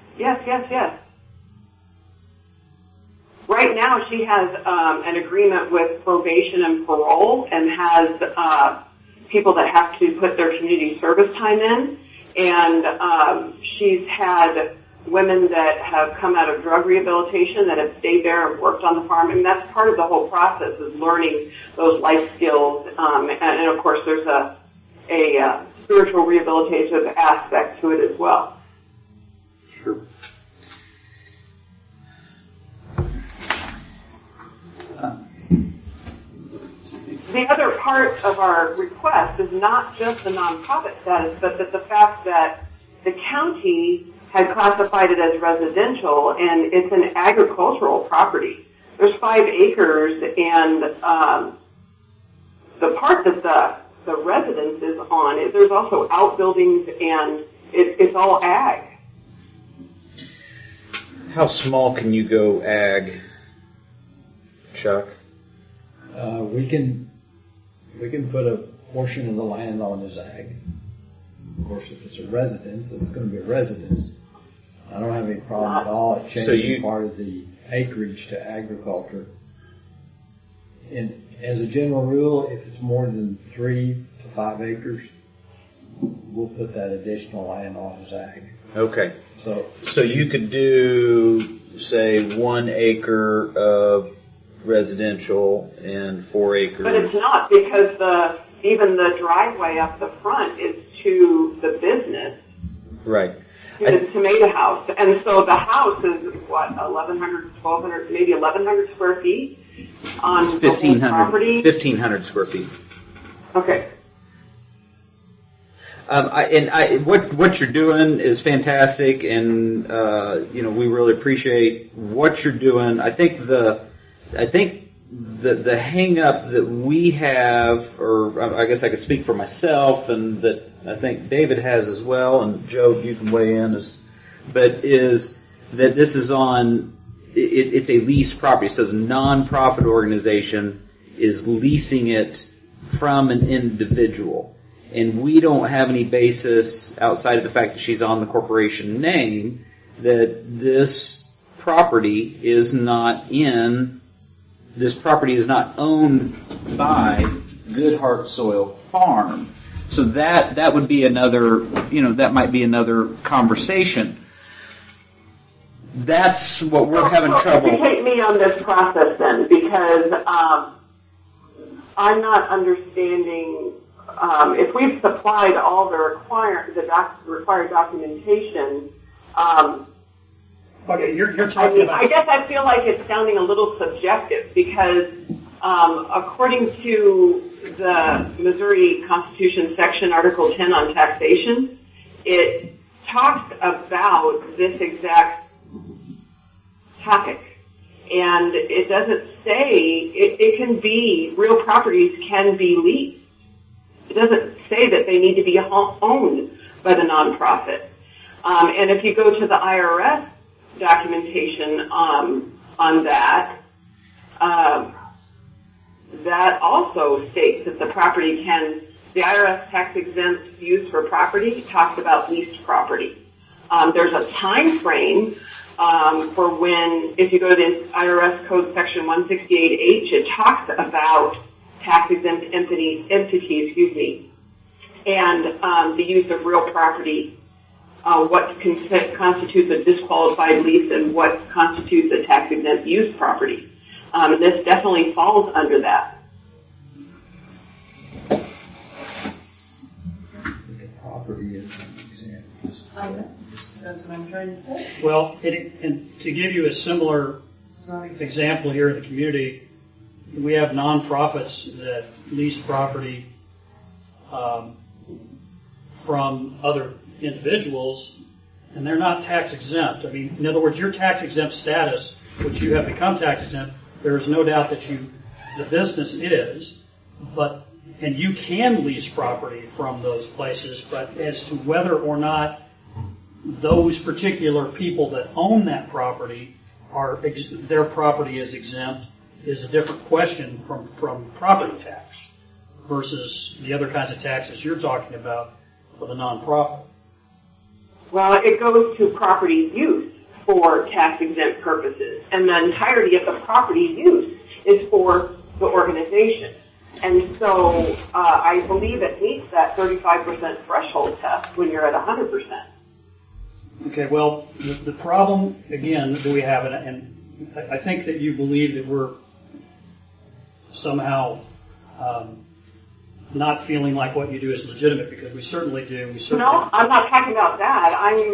Right now, she has an agreement with probation and parole, and has people that have to put their community service time in. And she's had women that have come out of drug rehabilitation that have stayed there and worked on the farm. And that's part of the whole process, is learning those life skills. And of course, there's a spiritual rehabilitative aspect to it as well. Sure. The other part of our request is not just the nonprofit status, but that the fact that the county had classified it as residential, and it's an agricultural property. There's 5 acres, and the part that the residence is on, there's also outbuildings, and it's all ag. How small can you go ag, Chuck? We can put a portion of the land on as ag. Of course, if it's a residence, it's going to be a residence. I don't have any problem at all at changing part of the acreage to agriculture. And as a general rule, if it's more than 3 to 5 acres, we'll put that additional land on as ag. Okay. So you could do, say, 1 acre of residential and 4 acres. But it's not, because even the driveway up the front is to the business. Right. To the tomato house. And so the house is, 1,100, 1,200, maybe 1,100 square feet on it's the whole property? 1,500 square feet. Okay. What you're doing is fantastic, and we really appreciate what you're doing. I think the hang up that we have, or I guess I could speak for myself, and that I think David has as well, and Joe, you can weigh in, is that this is it's a leased property, so the nonprofit organization is leasing it from an individual. And we don't have any basis outside of the fact that she's on the corporation name that this property is not owned by Good Heart Soil Farm. So that would be another, that might be another conversation. That's what we're having trouble. Educate me on this process then, because I'm not understanding. If we've supplied all the required documentation, okay, you're talking about. I guess I feel like it's sounding a little subjective, because according to the Missouri Constitution section, Article 10 on taxation, it talks about this exact topic. And it doesn't say, it can be, real properties can be leased. It doesn't say that they need to be owned by the nonprofit. And if you go to the IRS documentation on that, that also states that the property can, the IRS tax exempt use for property talks about leased property. There's a time frame for when, if you go to IRS Code Section 168H, it talks about tax exempt entities, and the use of real property, what constitutes a disqualified lease and what constitutes a tax exempt use property. And this definitely falls under that. Property is an example. That's what I'm trying to say. Well, and to give you a similar example here in the community, we have nonprofits that lease property from other individuals, and they're not tax exempt. I mean, in other words, your tax exempt status, which you have become tax exempt, there is no doubt that the business is, and you can lease property from those places, but as to whether or not those particular people that own that property their property is exempt is a different question from property tax versus the other kinds of taxes you're talking about for the nonprofit. Well, it goes to property use for tax exempt purposes, and the entirety of the property use is for the organization. And so I believe it meets that 35% threshold test when you're at 100%. Okay, well, the problem, again, that we have, and I think that you believe that we're somehow not feeling like what you do is legitimate, because we certainly do. No, I'm not talking about that.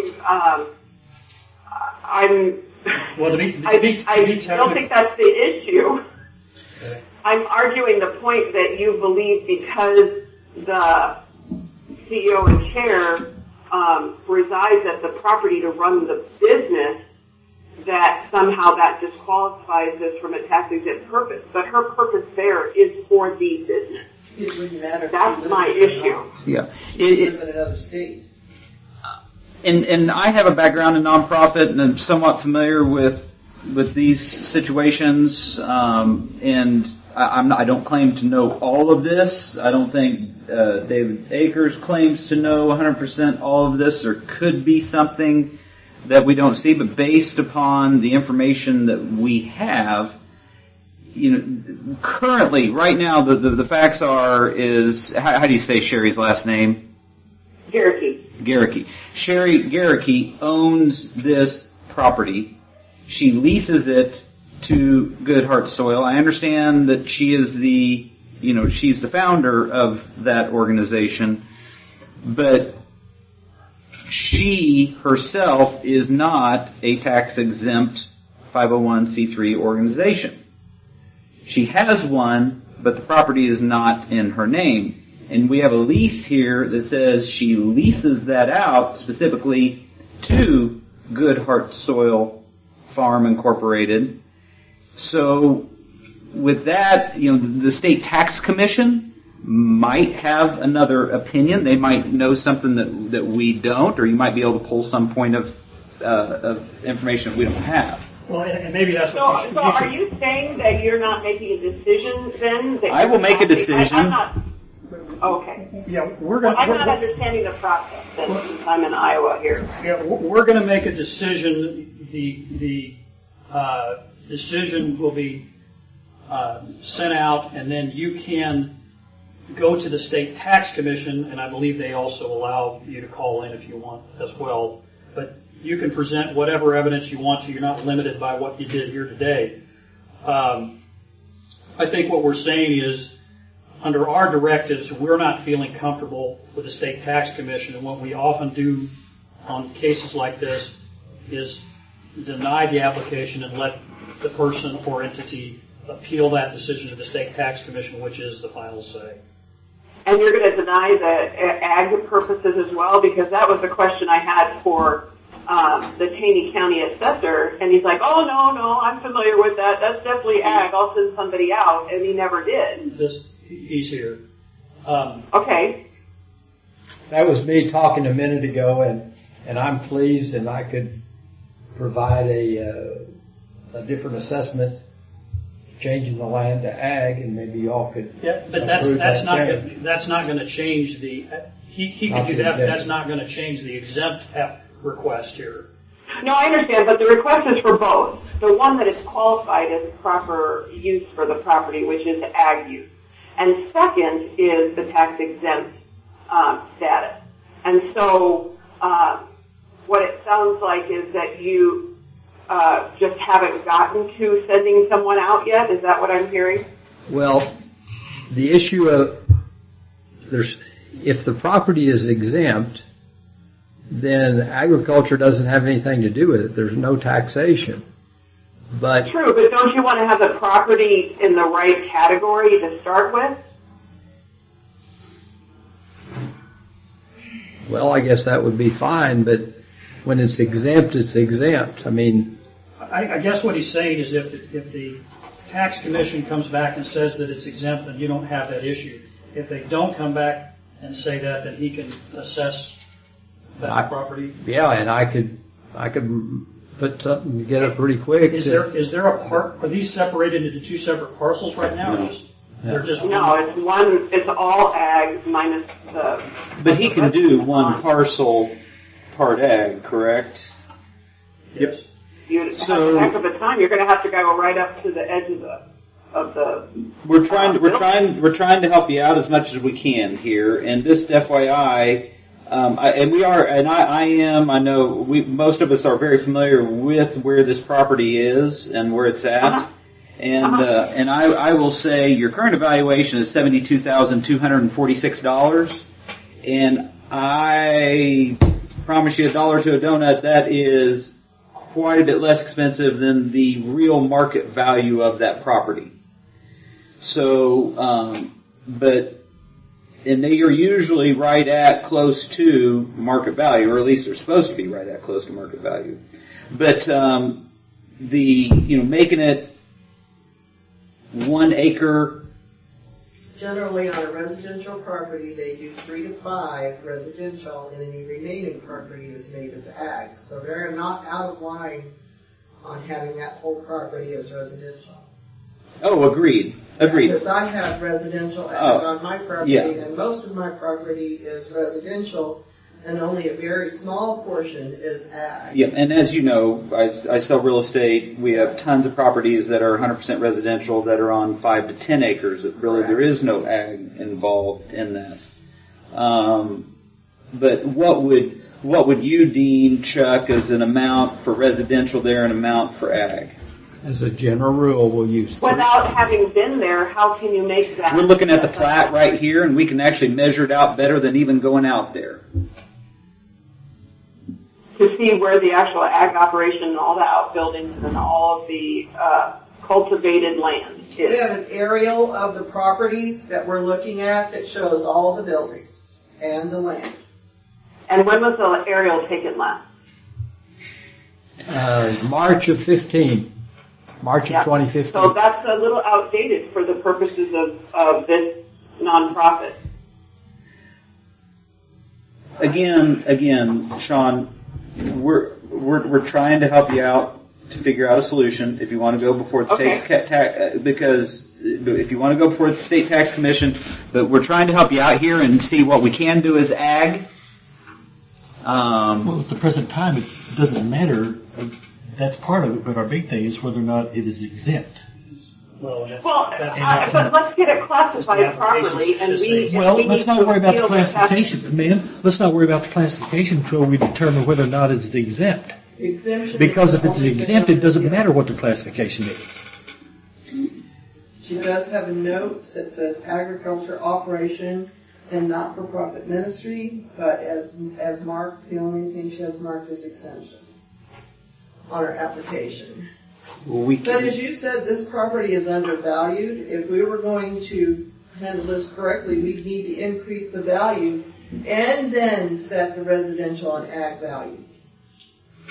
Well, I don't think that's the issue. Okay. I'm arguing the point that you believe because the CEO and chair resides at the property to run the business, that somehow that disqualifies this from a tax exempt purpose. But her purpose there is for the business. It wouldn't matter. That's my issue. Yeah. You live in another state. And I have a background in nonprofit, and I'm somewhat familiar with these situations. And I don't claim to know all of this. I don't think David Akers claims to know 100% all of this. There could be something that we don't see, but based upon the information that we have, currently, right now, the facts is, how do you say Sherry's last name? Garricky. Sherry Garricky owns this property. She leases it to Good Heart Soil. I understand that she is she's the founder of that organization, but she herself is not a tax-exempt 501c3 organization. She has one, but the property is not in her name. And we have a lease here that says she leases that out specifically to Good Heart Soil Farm Incorporated. So with that, the state tax commission might have another opinion. They might know something that we don't, or you might be able to pull some point of information that we don't have. Well, and maybe that's what you should. So are you saying that you're not making a decision then? I will make a decision. I'm not. Okay. Yeah, I'm not understanding the process then, since I'm in Iowa here. Yeah, we're going to make a decision. The decision will be sent out, and then you can go to the state tax commission, and I believe they also allow you to call in if you want as well. But you can present whatever evidence you want to. You're not limited by what you did here today. I think what we're saying is, under our directives, we're not feeling comfortable with the state tax commission, and what we often do on cases like this is deny the application and let the person or entity appeal that decision to the state tax commission, which is the final say. And you're going to deny the ag purposes as well, because that was the question I had for the Taney County assessor, and he's like, oh, no, I'm familiar with that. That's definitely ag. I'll send somebody out, and he never did. He's here. Okay. That was me talking a minute ago, and I'm pleased, and I could provide a different assessment, changing the land to ag, and maybe y'all could. Yeah, but that's not going to change the. He can do that. But that's not going to change the exempt request here. No, I understand, but the request is for both. The one that is qualified as proper use for the property, which is ag use, and second is the tax exempt status. And so, what it sounds like is that you just haven't gotten to sending someone out yet. Is that what I'm hearing? Well, the issue of if the property is exempt, then agriculture doesn't have anything to do with it. There's no taxation. But true, but don't you want to have the property in the right category to start with? Well, I guess that would be fine, but when it's exempt, it's exempt. I mean, I guess what he's saying is if the tax commission comes back and says that it's exempt, then you don't have that issue. If they don't come back and say that, then he can assess that property. Yeah, and I could put something together pretty quick. Is there a part? Are these separated into two separate parcels right now? No. They're just no. It's one. It's all ag minus the. But he can do one parcel, part ag, correct? Yes. You have a heck of a time. You're going to have to go right up to the edge of the. We're trying to help you out as much as we can here, and just FYI. I know most of us are very familiar with where this property is and where it's at. Uh-huh. And I will say your current evaluation is $72,246, and I promise you $1 to a donut, that is quite a bit less expensive than the real market value of that property. So, and they are usually right at close to market value, or at least they're supposed to be right at close to market value. But making it 1 acre. Generally, on a residential property, they do 3 to 5 residential, and any remaining property is made as ag. So they're not out of line on having that whole property as residential. Oh, agreed. Because I have residential ag on my property, and most of my property is residential, and only a very small portion is ag. Yeah, and as you know, I sell real estate. We have tons of properties that are 100% residential that are on 5 to 10 acres. Really, there is no ag involved in that. But what would you deem, Chuck, as an amount for residential there and an amount for ag? As a general rule, we'll use 3. Without having been there, how can you make that? We're looking at the plat right here, and we can actually measure it out better than even going out there. To see where the actual ag operation and all the outbuildings and all of the cultivated land is. We have an aerial of the property that we're looking at that shows all the buildings and the land. And when was the aerial taken last? March of 15. March of 2015. So that's a little outdated for the purposes of this nonprofit. Again, Sean, we're trying to help you out to figure out a solution. If you want to go before the if you want to go before the state tax commission, but we're trying to help you out here and see what we can do as ag. Well, at the present time, it doesn't matter. That's part of it, but our big thing is whether or not it is exempt. But let's get it classified properly, and let's not worry about the classification, ma'am. Let's not worry about the classification until we determine whether or not it's exempt. Because if it's exempt, it doesn't matter what the classification is. She does have a note that says agriculture operation and not-for-profit ministry, but as marked, the only thing she has marked is exemption on her application. But as you said, this property is undervalued. If we were going to handle this correctly, we'd need to increase the value and then set the residential and ag value.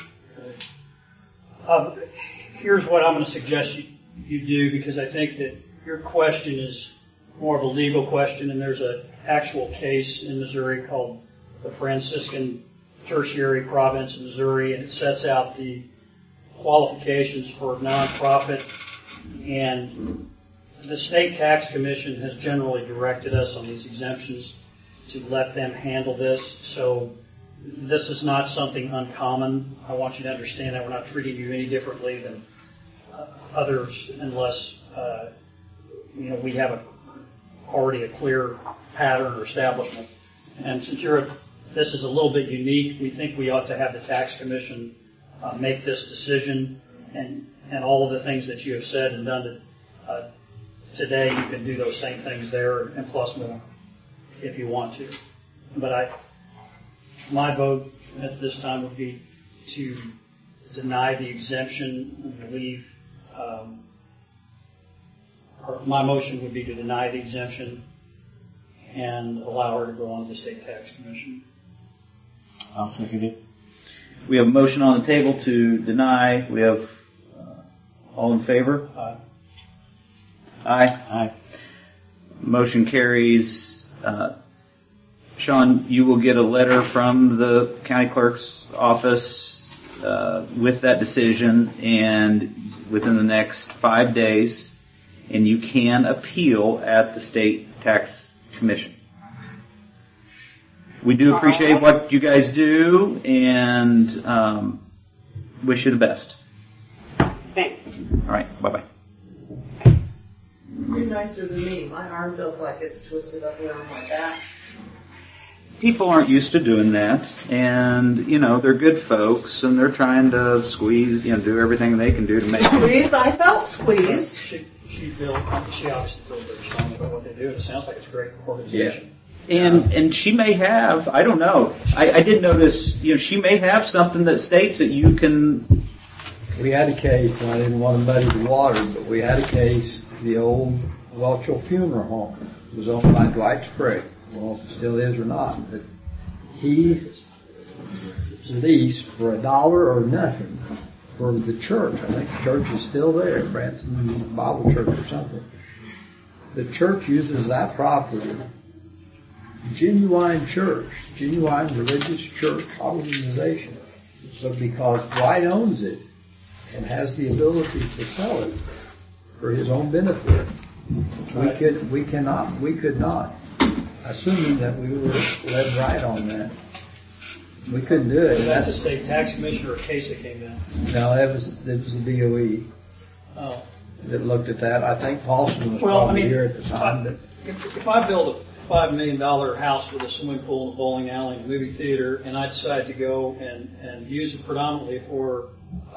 Here's what I'm going to suggest you do, because I think that your question is more of a legal question, and there's an actual case in Missouri called the Franciscan Tertiary Province of Missouri, and it sets out the qualifications for nonprofit, and the State Tax Commission has generally directed us on these exemptions to let them handle this. So this is not something uncommon. I want you to understand that we're not treating you any differently than others, unless we have already a clear pattern or establishment. And since this is a little bit unique, we think we ought to have the Tax Commission make this decision, and all of the things that you have said and done today, you can do those same things there and plus more if you want to. But my vote at this time would be to deny the exemption and leave, or my motion would be to deny the exemption and allow her to go on to the State Tax Commission. I'll second it. We have a motion on the table to deny. We have all in favor? Aye. Aye. Aye. Motion carries. Sean, you will get a letter from the county clerk's office with that decision, and within the next 5 days, and you can appeal at the State Tax Commission. We do appreciate what you guys do, and wish you the best. Thanks. All right, bye-bye. You're nicer than me. My arm feels like it's twisted up around my back. People aren't used to doing that, and, they're good folks, and they're trying to squeeze, do everything they can do to make it. Squeezed? I felt squeezed. She obviously feels very strongly about what they do. It sounds like it's a great organization. And she may have, I don't know, I did notice, she may have something that states that you can. We had a case, and I didn't want to muddy the water, but we had a case, the old Welchel Funeral Home. It was owned by Dwight Sprague. I don't know if it still is or not, but he leased for $1 or nothing for the church. I think the church is still there, Branson Bible Church or something. The church uses that property, genuine church, genuine religious church organization. But because Dwight owns it and has the ability to sell it for his own benefit, we could not, assuming that we were led right on that. We couldn't do it. Was that the State Tax Commission or a case that came in? No, it was the DOE that looked at that. I think Paulson was probably here at the time. If I build a $5 million house with a swimming pool and a bowling alley and a movie theater, and I decide to go and use it predominantly for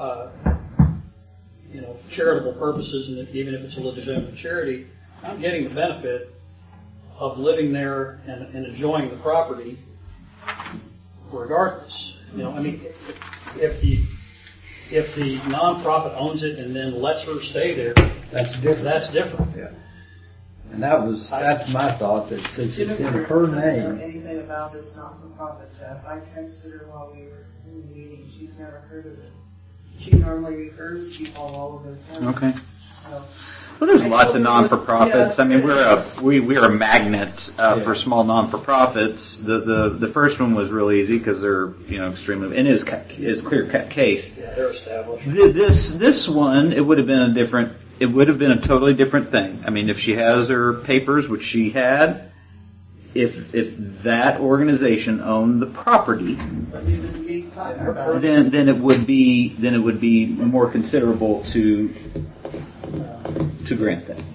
charitable purposes, and even if it's a legitimate charity, I'm getting the benefit of living there and enjoying the property regardless. If the nonprofit owns it and then lets her stay there, that's different. That's different. Yeah. And that's my thought, that since it's in her name. Anything about this not-for-profit, Jeff? I texted her while we were in the meeting. She's never heard of it. She normally refers people all over the country. Okay. So, Well, there's lots of non-for-profits. I mean, we're a magnet for small non-for-profits. The first one was real easy because they're extremely, and it is clear-cut case. Yeah, they're established. This one, it would have been a totally different thing. I mean, if she has her papers, which she had, if that organization owned the property, then it would be more considerable to grant that.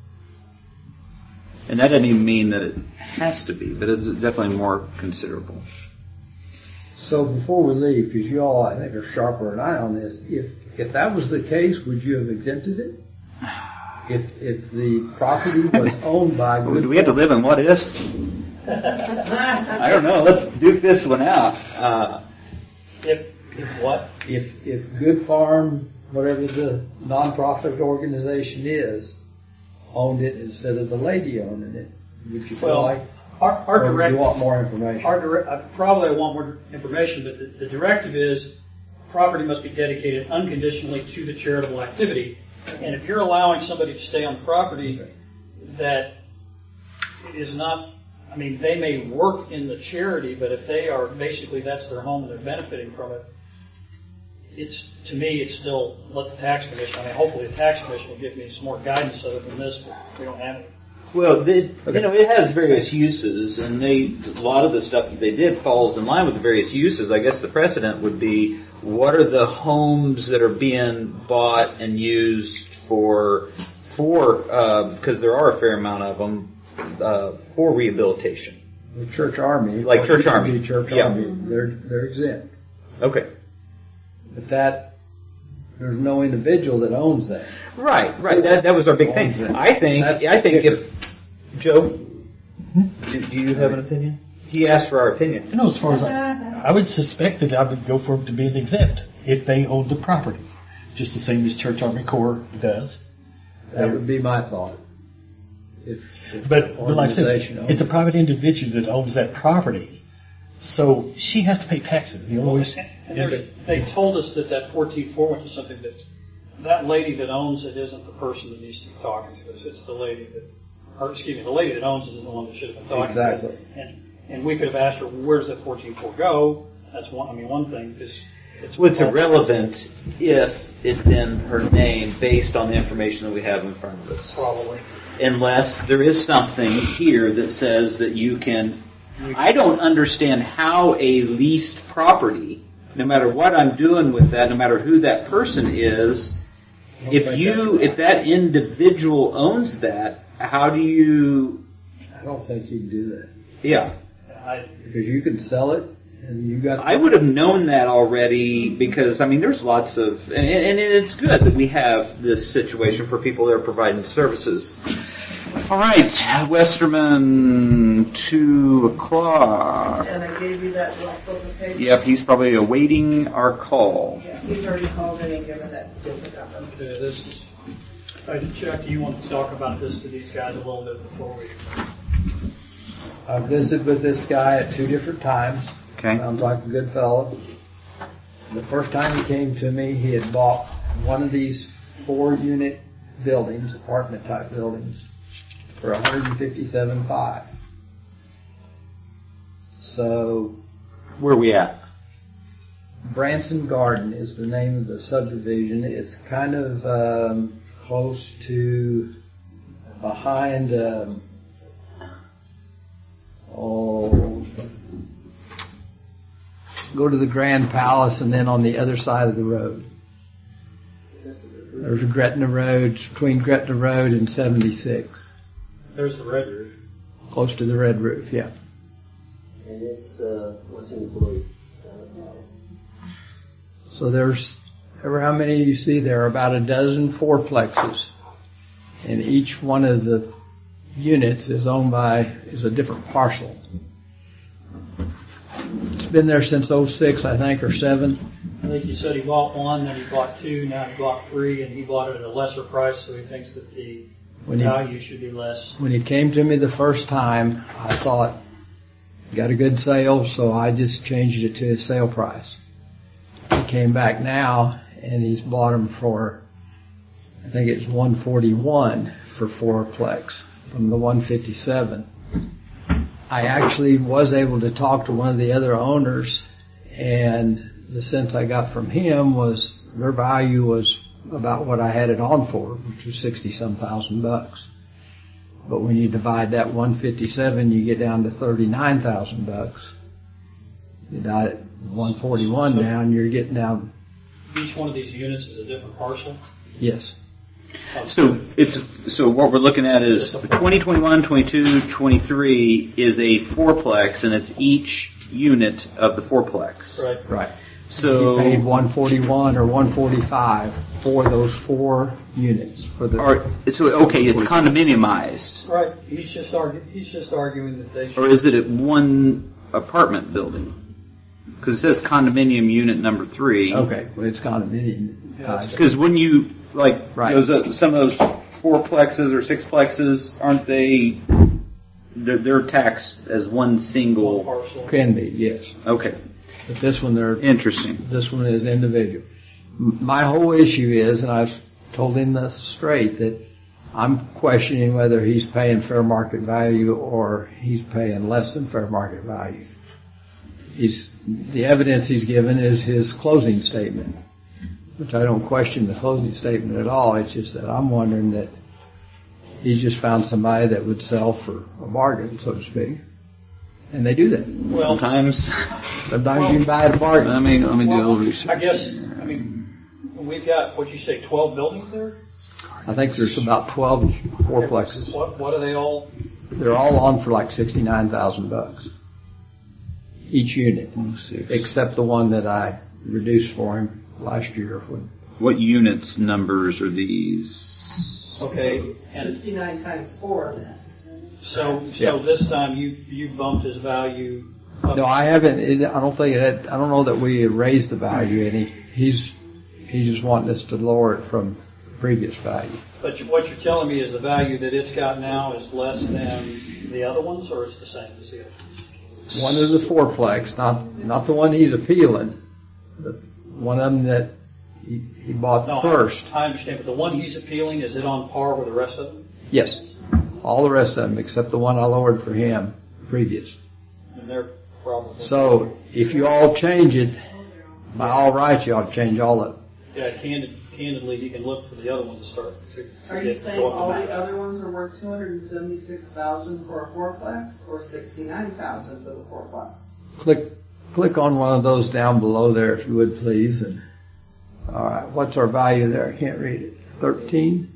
And that doesn't even mean that it has to be, but it's definitely more considerable. So before we leave, because you all, I think, are sharper than I on this, if that was the case, would you have exempted it? If the property was owned by good. Do we have to live in what ifs? I don't know. Let's duke this one out. If what? If Good Farm, whatever the nonprofit organization is, owned it instead of the lady owning it, would you feel like? Or do you want more information? I probably want more information, but the directive is property must be dedicated unconditionally to the charitable activity. And if you're allowing somebody to stay on the property that is not, I mean, they may work in the charity, but if they are, basically that's their home and they're benefiting from it, to me, it's still let the tax commission, I mean, hopefully the tax commission will give me some more guidance other than this, but we don't have it. Well, it has various uses, and a lot of the stuff that they did falls in line with the various uses. I guess the precedent would be, what are the homes that are being bought and used for because there are a fair amount of them, for rehabilitation. The Church Army. Like Church Army. Church Army. They're exempt. Okay. But there's no individual that owns that. Right. That was our big thing. I think if Joe, do you have an opinion? He asked for our opinion. No, as far as I would suspect that I would go for them to be an exempt if they own the property, just the same as Church Army Corps does. That would be my thought. But like I said, it's a private individual that owns that property, so she has to pay taxes. The only they told us that 14.4 went to something that lady that owns it isn't the person that needs to be talking to us. It's the lady the lady that owns it is the one that should have been talking to us. And we could have asked her, where does that 14.4 go? That's one thing. It's irrelevant if it's in her name based on the information that we have in front of us. Probably. Unless there is something here that says that you can. I don't understand how a leased property, no matter what I'm doing with that, no matter who that person is, if that individual owns that, how do you? I don't think you can do that. Yeah. Because you can sell it, and you got. I would have known that already because there's lots of, and it's good that we have this situation for people that are providing services. All right, Westerman, 2:00. And I gave you that little slip of paper. Yep, he's probably awaiting our call. Yeah, he's already called in and given that different up. Okay, Chuck, do you want to talk about this to these guys a little bit before we? I visited with this guy at 2 different times. Okay. Sounds like a good fellow. The first time he came to me, he had bought one of these 4-unit buildings, apartment-type buildings, for $157,500. So, where are we at? Branson Garden is the name of the subdivision. It's kind of close to behind. Go to the Grand Palace, and then on the other side of the road. There's Gretna Road, between Gretna Road and 76. There's the red roof. Close to the red roof, yeah. And it's what's in blue. So there's, ever how many you see, there are about a dozen fourplexes. And each one of the units is owned is a different parcel. It's been there since 06, I think, or 7. I think you said he bought 1, then he bought 2, now he bought 3, and he bought it at a lesser price, so he thinks that the value should be less. When he came to me the first time, I thought, got a good sale, so I just changed it to his sale price. He came back now, and he's bought them for, I think it's $141 for fourplex from the 157. I actually was able to talk to one of the other owners, and the sense I got from him was their value was about what I had it on for, which was $60-some thousand. But when you divide that 157, you get down to $39,000. You divide 141 down, you're getting down. Each one of these units is a different parcel? Yes. So what we're looking at is 2021, 22, 23 is a fourplex, and it's each unit of the fourplex. Right. So he paid $141 or $145 for those 4 units for the. It's condominiumized. Right. He's just arguing that they should. Or is it at one apartment building? Because it says condominium unit number 3. Okay, well it's condominium. Because when you some of those fourplexes or sixplexes, aren't they? They're taxed as one single parcel. Can be, yes. Okay. But this one, Interesting. this one is individual. My whole issue is, and I've told him this straight, that I'm questioning whether he's paying fair market value or he's paying less than fair market value. The evidence he's given is his closing statement, which I don't question the closing statement at all. It's just that I'm wondering that he's just found somebody that would sell for a bargain, so to speak. And they do that. Well, Sometimes you can buy at a bargain. let me do a little research. I guess, we've got, what'd you say, 12 buildings there? I think there's about 12 fourplexes. What are they all? They're all on for like $69,000 each unit, except the one that I reduced for him last year. What units numbers are these? Okay. And 69 times 4. so this time you bumped his value up. No, I haven't. I don't know that we raised the value any. He's just wanting us to lower it from previous value. But what you're telling me is the value that it's got now is less than the other ones, or it's the same as the other ones? One of the fourplex, not the one he's appealing, but one of them that he bought first. I understand, but the one he's appealing, is it on par with the rest of them? Yes, all the rest of them except the one I lowered for him previous. And they're probably. So if you all change it, by all rights, you ought to change all of it. Yeah, candidly, you can look for the other one to start. Are you saying all the other ones are worth $276,000 for a fourplex, or $69,000 for the fourplex? Click on one of those down below there, if you would, please. And all right, what's our value there? I can't read it. 13.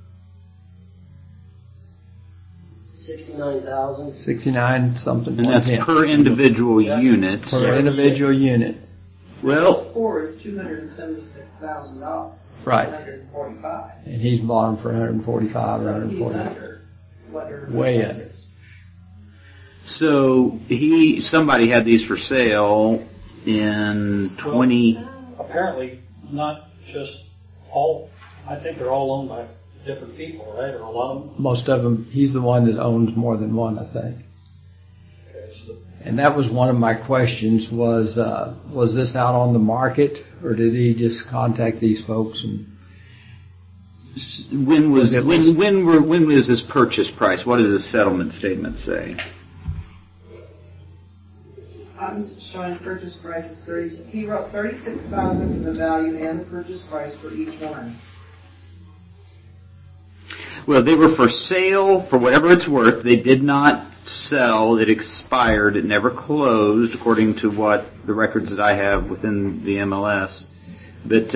69,000. 69 something. And that's per individual unit. Per individual unit. Well, 4 is $276,000. Right. $145. And he's bought them for $145 or So he's $140. under what her Way price in. is. so somebody had these for sale in 20. Apparently, not just all. I think they're all owned by different people, right? Or a lot of them. Most of them, he's the one that owns more than one, I think. Okay, so And that was one of my questions was this out on the market, or did he just contact these folks? And When was this purchase price? What does the settlement statement say? I'm showing purchase price is 30. He wrote $36,000 for the value and the purchase price for each one. Well, they were for sale for whatever it's worth. They did not sell. It expired. It never closed, according to what the records that I have within the MLS. But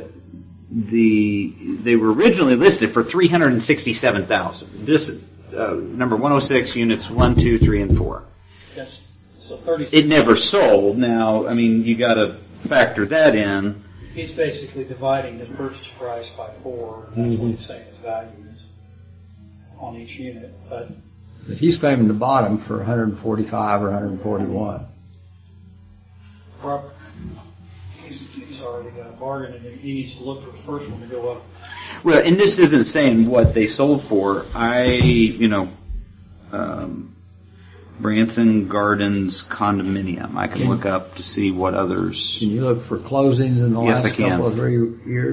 they were originally listed for $367,000. This is number 106, units 1, 2, 3, and 4. yes. So 36. It never sold. Now, I mean, you got to factor that in. He's basically dividing the purchase price by 4. And that's what he's saying his value is on each unit. But he's claiming the bottom for 145 or 141. he's already got a bargain, and he needs to look for the first one to go up. Well, and this isn't saying what they sold for. Branson Gardens condominium. I can look up to see what others. Can you look for closings in the Yes, last I can. couple of 3 years?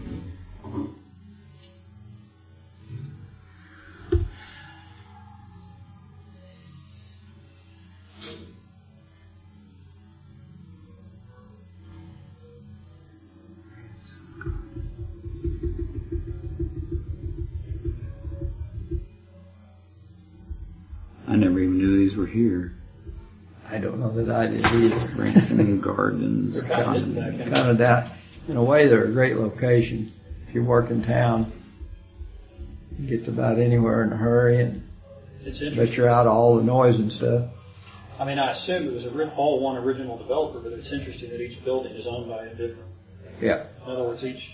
I never even knew these were here. I don't know that I did either. Branson Gardens They're kind of hidden back in Kind of down. In a way, they're a great location. If you work in town, you get to about anywhere in a hurry, and It's but interesting. you're out of all the noise and stuff. I mean, I assume it was all one original developer, but it's interesting that each building is owned by a different. Yeah. In other words, each.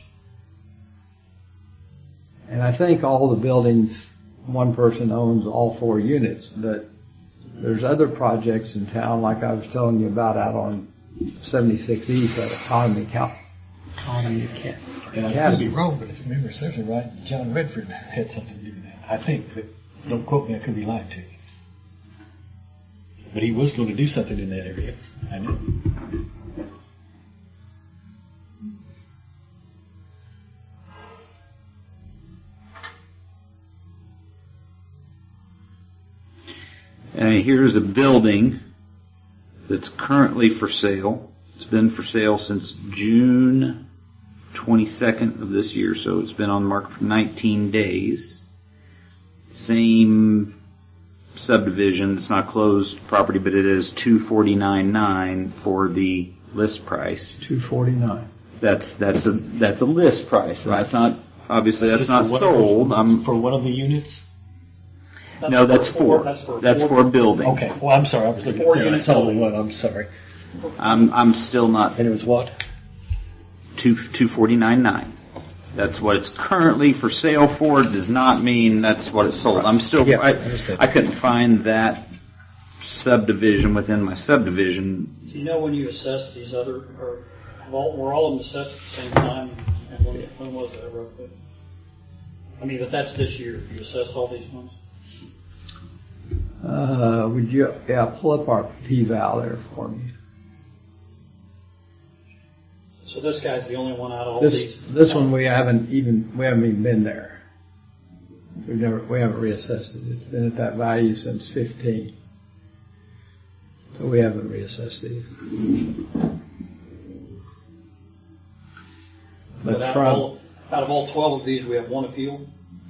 And I think all the buildings, one person owns all 4 units, but there's other projects in town, like I was telling you about out on 76 East at Economy Yeah, I could Academy. be wrong, but if I remember seriously right, John Redford had something to do with that. I think, but don't quote me, I could be lying to you. But he was going to do something in that area. I know. And here's a building that's currently for sale. It's been for sale since June 22nd of this year, so it's been on the market for 19 days. Same subdivision. It's not closed property, but it is $249,900 for the list price. $249,000. That's a list price. Right. That's not obviously that's not sold. For one of the units. No, that's four. That's for a building. Okay. Well, I'm sorry. I was looking at that's only one. I'm sorry. I'm still not. And it was what? $249,900. That's what it's currently for sale for. It does not mean that's what it's sold. I'm still. Yeah, I couldn't find that subdivision within my subdivision. Do you know when you assessed these other, or were all of them assessed at the same time? And when was that roughly? I mean, but that's this year. You assessed all these ones. Would you, pull up our P-val there for me. So this guy's the only one out of all these? This one we haven't even been there. We haven't reassessed it. It's been at that value since 15. So we haven't reassessed these. But out of all 12 of these, we have one appeal?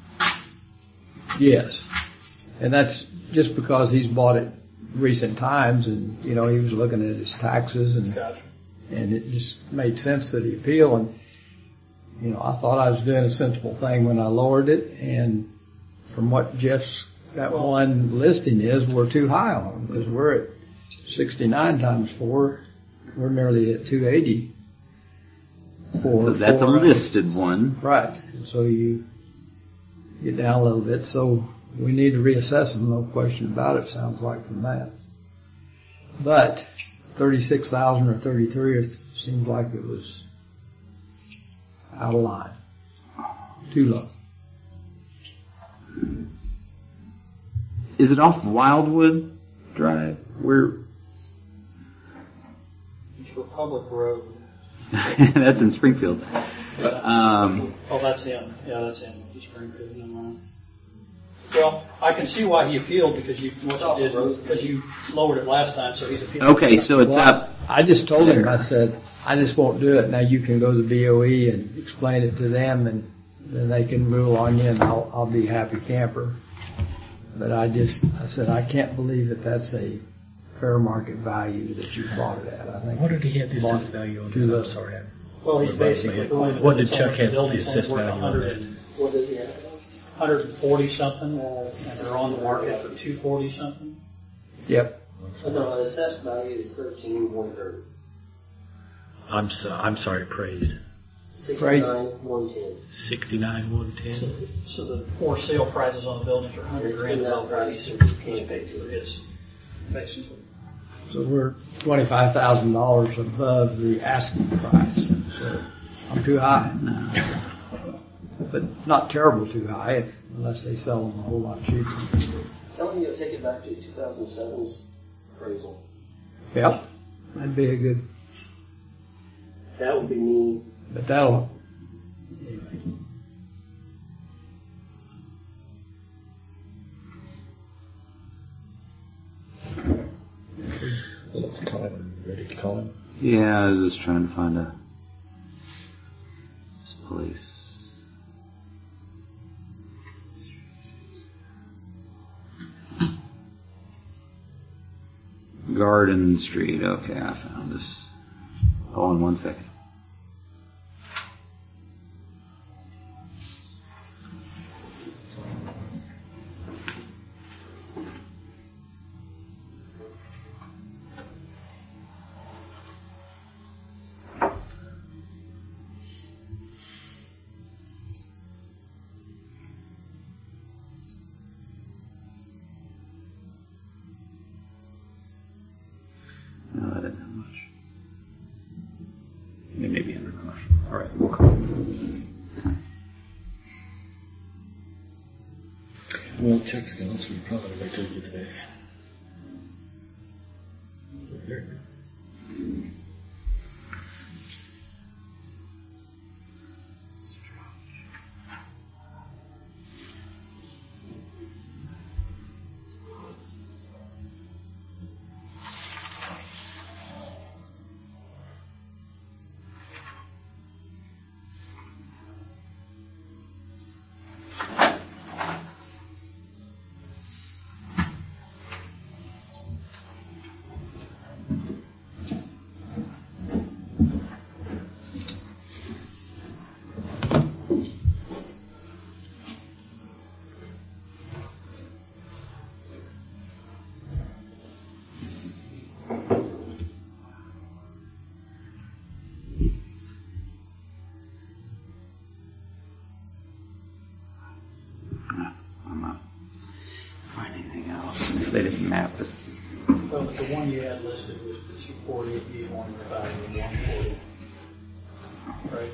Yes. And that's just because he's bought it recent times, and he was looking at his taxes, and it just made sense that he appeal. And I thought I was doing a sensible thing when I lowered it, and from what Jeff's one listing is, we're too high on him because we're at 69 times 4. We're nearly at 280. So that's a listed one, right? So you get down a little bit. So we need to reassess them, no question about it, sounds like from that. But 36,000 or 33, it seems like it was out of line. Too low. Is it off Wildwood Drive? It's Republic Road. That's in Springfield. That's him. Yeah, that's him. Springfield. Well, I can see why he appealed because you lowered it last time, so he's appealing. Okay, so it's up. I just told him, I said, I just won't do it. Now you can go to the BOE and explain it to them, and then they can rule on you, and I'll be happy camper. But I said, I can't believe that that's a fair market value that you bought it at. I think. What did he have the assessed value on? I'm sorry. Well, he's basically. What did Chuck have the assessed value on that? What does he have? 140 something, and they're on the market for 240 something. Yep. So no, the assessed value is 13,130. I'm sorry, praised. 69,110. 69,110. So the for sale prices on the buildings are $100,000 above his, basically. So we're $25,000 above the asking price. So I'm too high. But not terrible too high, unless they sell them a whole lot cheaper. Tell them you'll take it back to 2007's appraisal. Yep, that'd be a good. That would be me. But that'll. Let's call him. Ready to call him? Yeah, I was just trying to find this place. Garden Street. Okay, I found this. Hold on 1 second. No, that didn't have much. Maybe under commercial. All right, we'll call it. Well, Chuck's gone, so we probably wait till he gets back. they didn't map it. Well, but the one you had listed was the 240, you wanted the value of 140. Right?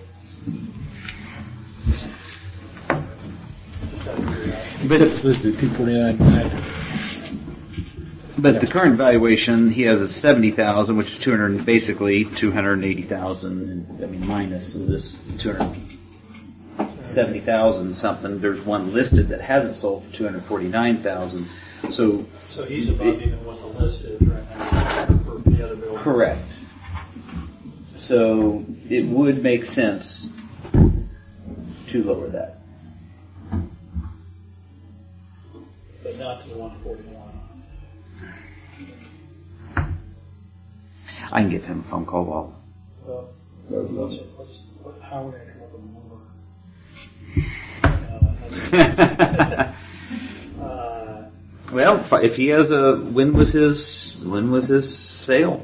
Just out of curiosity. But It's listed at 249.9. But the current valuation, he has a 70,000, which is 200, basically 280,000. I mean, minus this 270,000 something. There's one listed that hasn't sold for 249,000. So he's above even what the list is right now for the other building. correct. So it would make sense to lower that. But not to the 141. I can give him a phone call. Well, how are we going to come up with a number? Well, if he has a, when was his sale?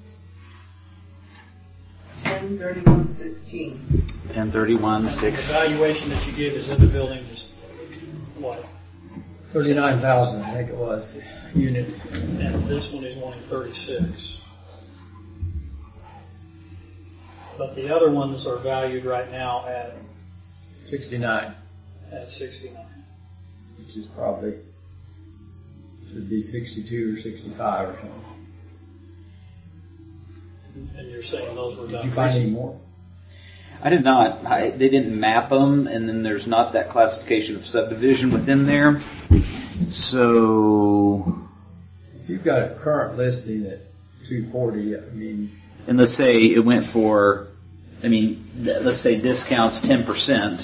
10/31/16. 10/31/6. The valuation that you give is in the building is what? 39,000, I think it was, unit. And this one is wanting 36. But the other ones are valued right now at 69, 69. which is probably, should be 62 or 65 or something. And you're saying those were done. Did you find any more? I did not. They didn't map them, and then there's not that classification of subdivision within there. So, If you've got a current listing at 240, I mean, and let's say it went for, let's say discounts 10%.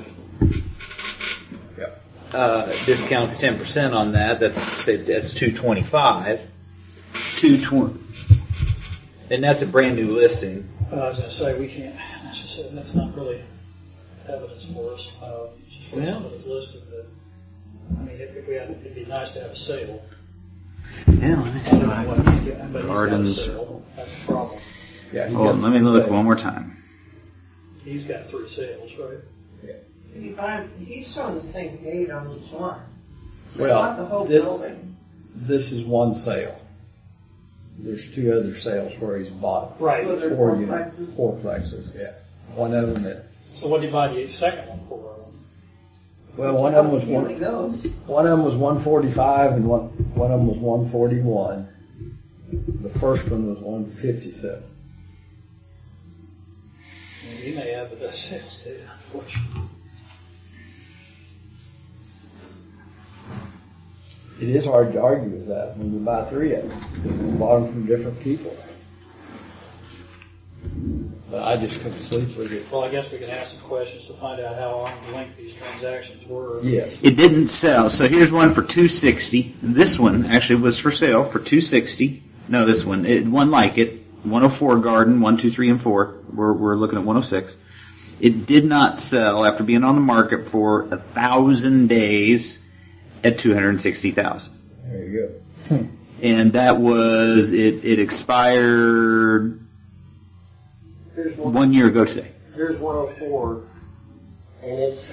Discounts 10% on that. That's 225. 220, and that's a brand new listing. I was going to say we can't. That's not really evidence for us. Just what somebody's listed. But it'd be nice to have a sale. Yeah, let me see. I don't know what he's getting, but Gardens. he's got a sale. That's the problem. yeah. Let me look one more time. He's got 3 sales, right? He's showing the same date on each one. Well, Not the whole building. This is one sale. There's 2 other sales where he's bought Right. Was there 4 4 units, plexes? 4 plexes, yeah. One of them that, So what did you buy the second one for? well, one of them was Really goes. one of them was 145 and one of them was 141. The first one was 157. He may have the best sales too, unfortunately. It is hard to argue with that when you buy 3 of them. You bought them from different people. But I just couldn't sleep with it. Well, I guess we can ask some questions to find out how arm's length these transactions were. Yes. It didn't sell. So here's one for $260. This one actually was for sale for $260. No, this one. One like it. 104 Garden, 1, 2, 3, and 4. We're looking at 106. It did not sell after being on the market for 1,000 days at $260,000. There you go. And that was it expired Here's 1 year ago today. Here's 104, and it's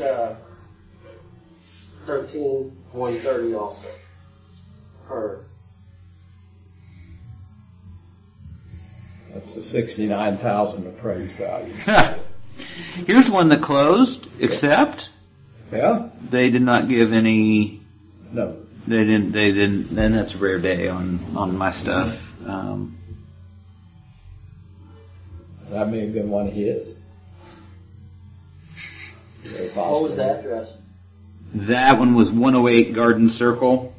13,130 also. Per. That's the 69,000 appraised value. Here's one that closed, except Yeah? they did not give any. No. They didn't. And that's a rare day on my stuff. That may have been one of his. Very What was possible. the address? That one was 108 Garden Circle.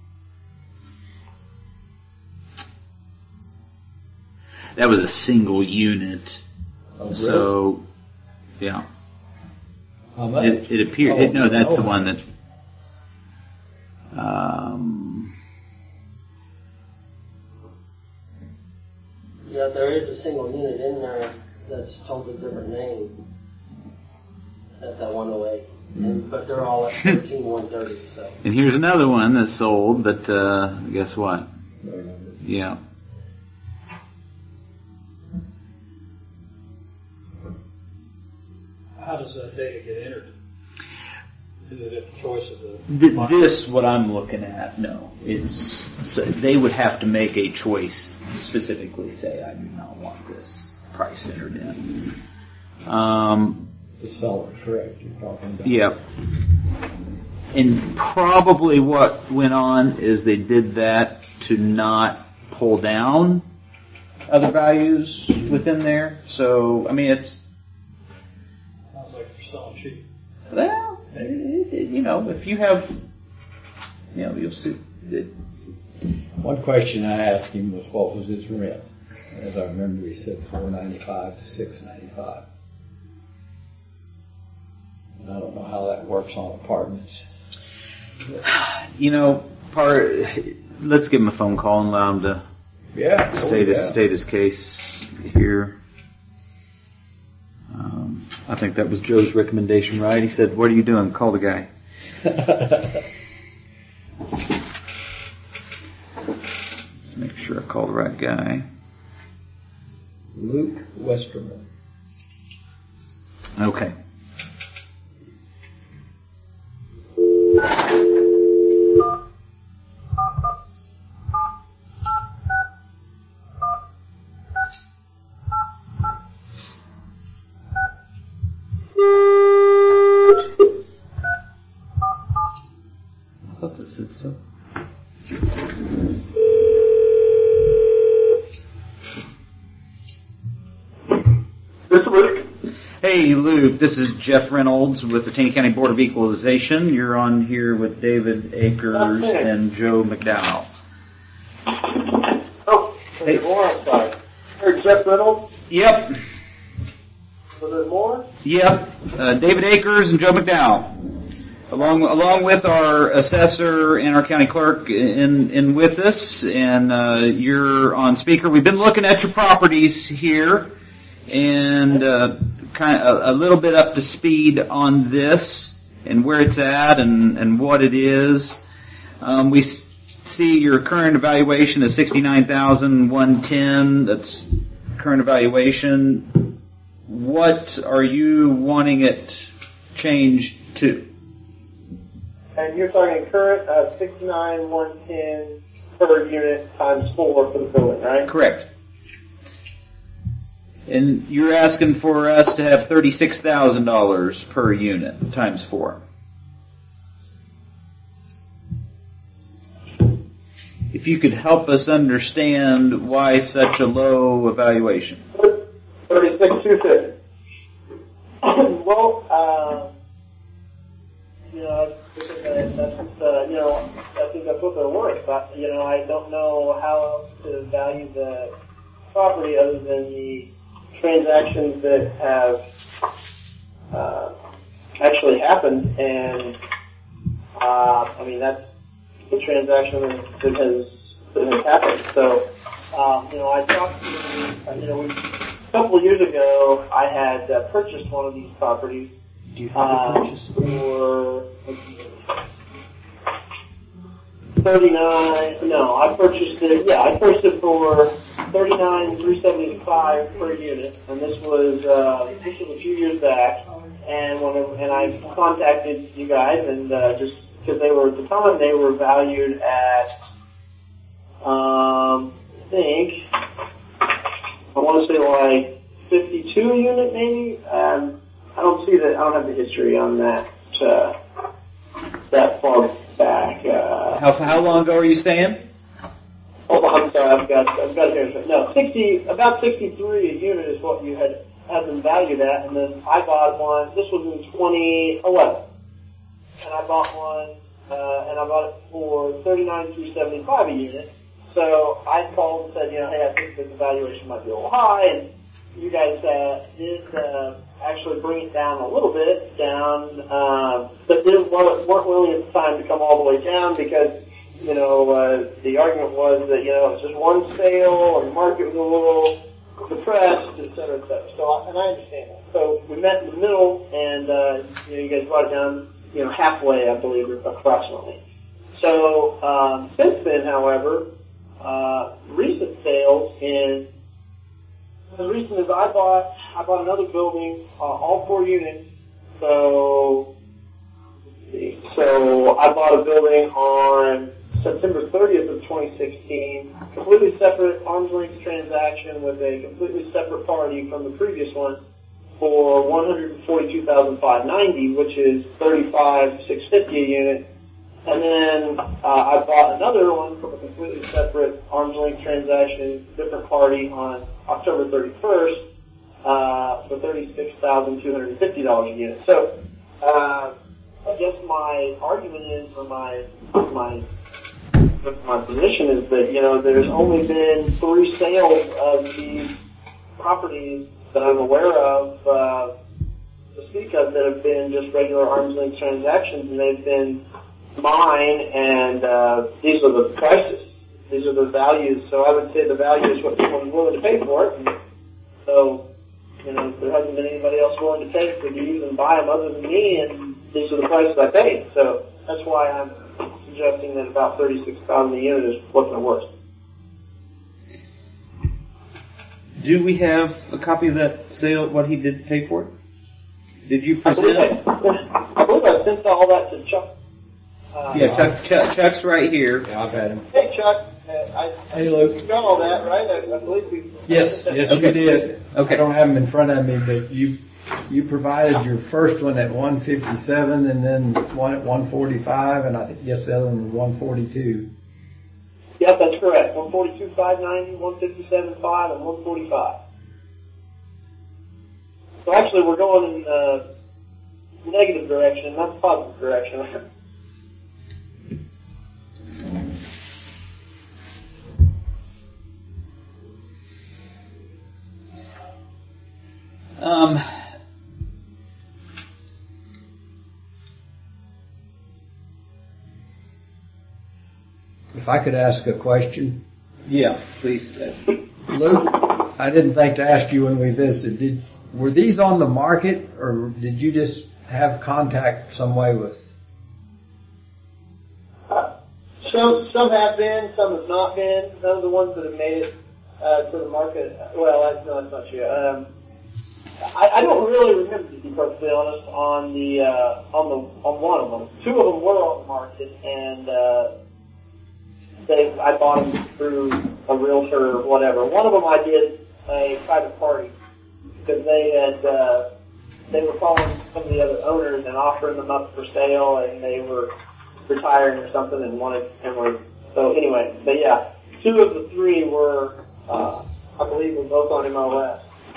That was a single unit. Oh, really? So, yeah. How much? It appeared. Oh, No, that's the oh. one that. Yeah, there is a single unit in there that's totally different name at that 108. But they're all at 13,130, so. And here's another one that's sold, but guess what? Yeah. How does that data get entered? Is it at the choice of the? This, what I'm looking at, no, is so they would have to make a choice, specifically say, I do not want this price entered in. The seller, correct? You're talking about. Yeah. And probably what went on is they did that to not pull down other values within there. So, I mean, it's. Sounds like they're selling cheap. Well, you know, if you have, you know, you'll see. One question I asked him was, what was his rent? As I remember, he said $495 to $695. And I don't know how that works on apartments. You know, let's give him a phone call and allow him to state his case here. I think that was Joe's recommendation, right? He said, "What are you doing? Call the guy." Let's make sure I call the right guy. Luke Westerman. Okay. I thought that said so. This is Luke. Hey, Luke, this is Jeff Reynolds with the Taney County Board of Equalization. You're on here with David Akers and Joe McDowell. Oh, there's more outside. Hey, Jeff Reynolds? Yep. So there's more? Yep. David Akers and Joe McDowell. Along with our assessor and our county clerk in with us, and you're on speaker. We've been looking at your properties here, and kind of a little bit up to speed on this and where it's at and what it is. We see your current evaluation is $69,110. That's current evaluation. What are you wanting it changed to? And you're talking current 69,110 per unit times 4 for the building, right? Correct. And you're asking for us to have $36,000 per unit times 4. If you could help us understand why such a low evaluation. 36,250. Well, I think that's what they're worth. But I don't know how else to value the property other than the transactions that have actually happened, and that's the transaction that has happened. So, I talked to a couple of years ago. I had purchased one of these properties. Do you have a purchase? For 39. No, I purchased it. Yeah, I purchased it for $39,375 per unit, and this was a few years back. And I contacted you guys, and just because they were at the time they were valued at I want to say like 52 a unit maybe. I don't see that. I don't have the history on that that far back. How long ago are you saying? Oh, I'm sorry. I've got it here. No, about 63 a unit is what you had them valued at, and then I bought one. This was in 2011, and I bought one, and I bought it for $39,375 a unit. So I called and said, hey, I think that the valuation might be a little high, and you guys did actually bring it down a little bit, but weren't willing at the time to come all the way down because, the argument was that, it's just one sale and the market was a little depressed, et cetera, et cetera. So, and I understand that. So we met in the middle and, you guys brought it down, halfway, I believe, approximately. So, since then, however, recent sales and as recent as I bought another building, all 4 units. So So I bought a building on September 30th of 2016, completely separate arm's length transaction with a completely separate party from the previous one for $142,590, which is $35,650 a unit. And then I bought another one from a completely separate arm's length transaction, different party on October 31st for $36,250 a unit. So I guess my argument is, or my position is that, there's only been 3 sales of these properties that I'm aware of to speak of that have been just regular arm's length transactions, and they've been mine, and these are the prices. These are the values. So I would say the value is what someone's willing to pay for it. And so, there hasn't been anybody else willing to pay for these and buy them other than me, and these are the prices I paid. So that's why I'm suggesting that about $36,000 a unit is what's it worth. Do we have a copy of that sale, what he did pay for it? Did you present? I believe I sent all that to Chuck. Chuck's right here. Yeah, I've had him. Hey, Chuck. Hey, Luke. You got all that, right? I believe we... Yes, Okay. you did. Okay. I don't have them in front of me, but you provided your first one at 157, and then one at 145, and I think the other one was 142. Yes, that's correct. 142,590, 157.5, and 145. So actually, we're going in the negative direction, not the positive direction. If I could ask a question. Yeah, please. Luke, I didn't think to ask you when we visited. Were these on the market, or did you just have contact some way with? Some have been, some have not been. None of the ones that have made it to the market. Well, that's not true. I don't really remember, to be perfectly honest, on one of them. 2 of them were on the market, and I bought them through a realtor or whatever. One of them I did a private party because they were calling some of the other owners and offering them up for sale, and they were retiring or something and so anyway. But yeah, 2 of the 3 were I believe were both on MLS.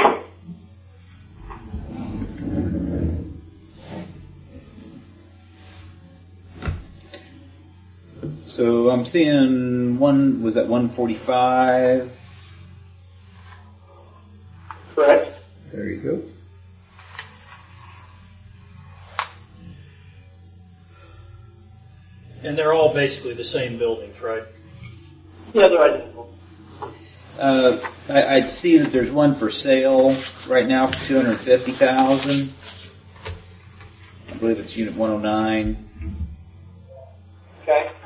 So I'm seeing one, was that 145? Correct. There you go. And they're all basically the same buildings, right? Yeah, they're identical. I'd see that there's one for sale right now for $250,000. I believe it's Unit 109. Okay.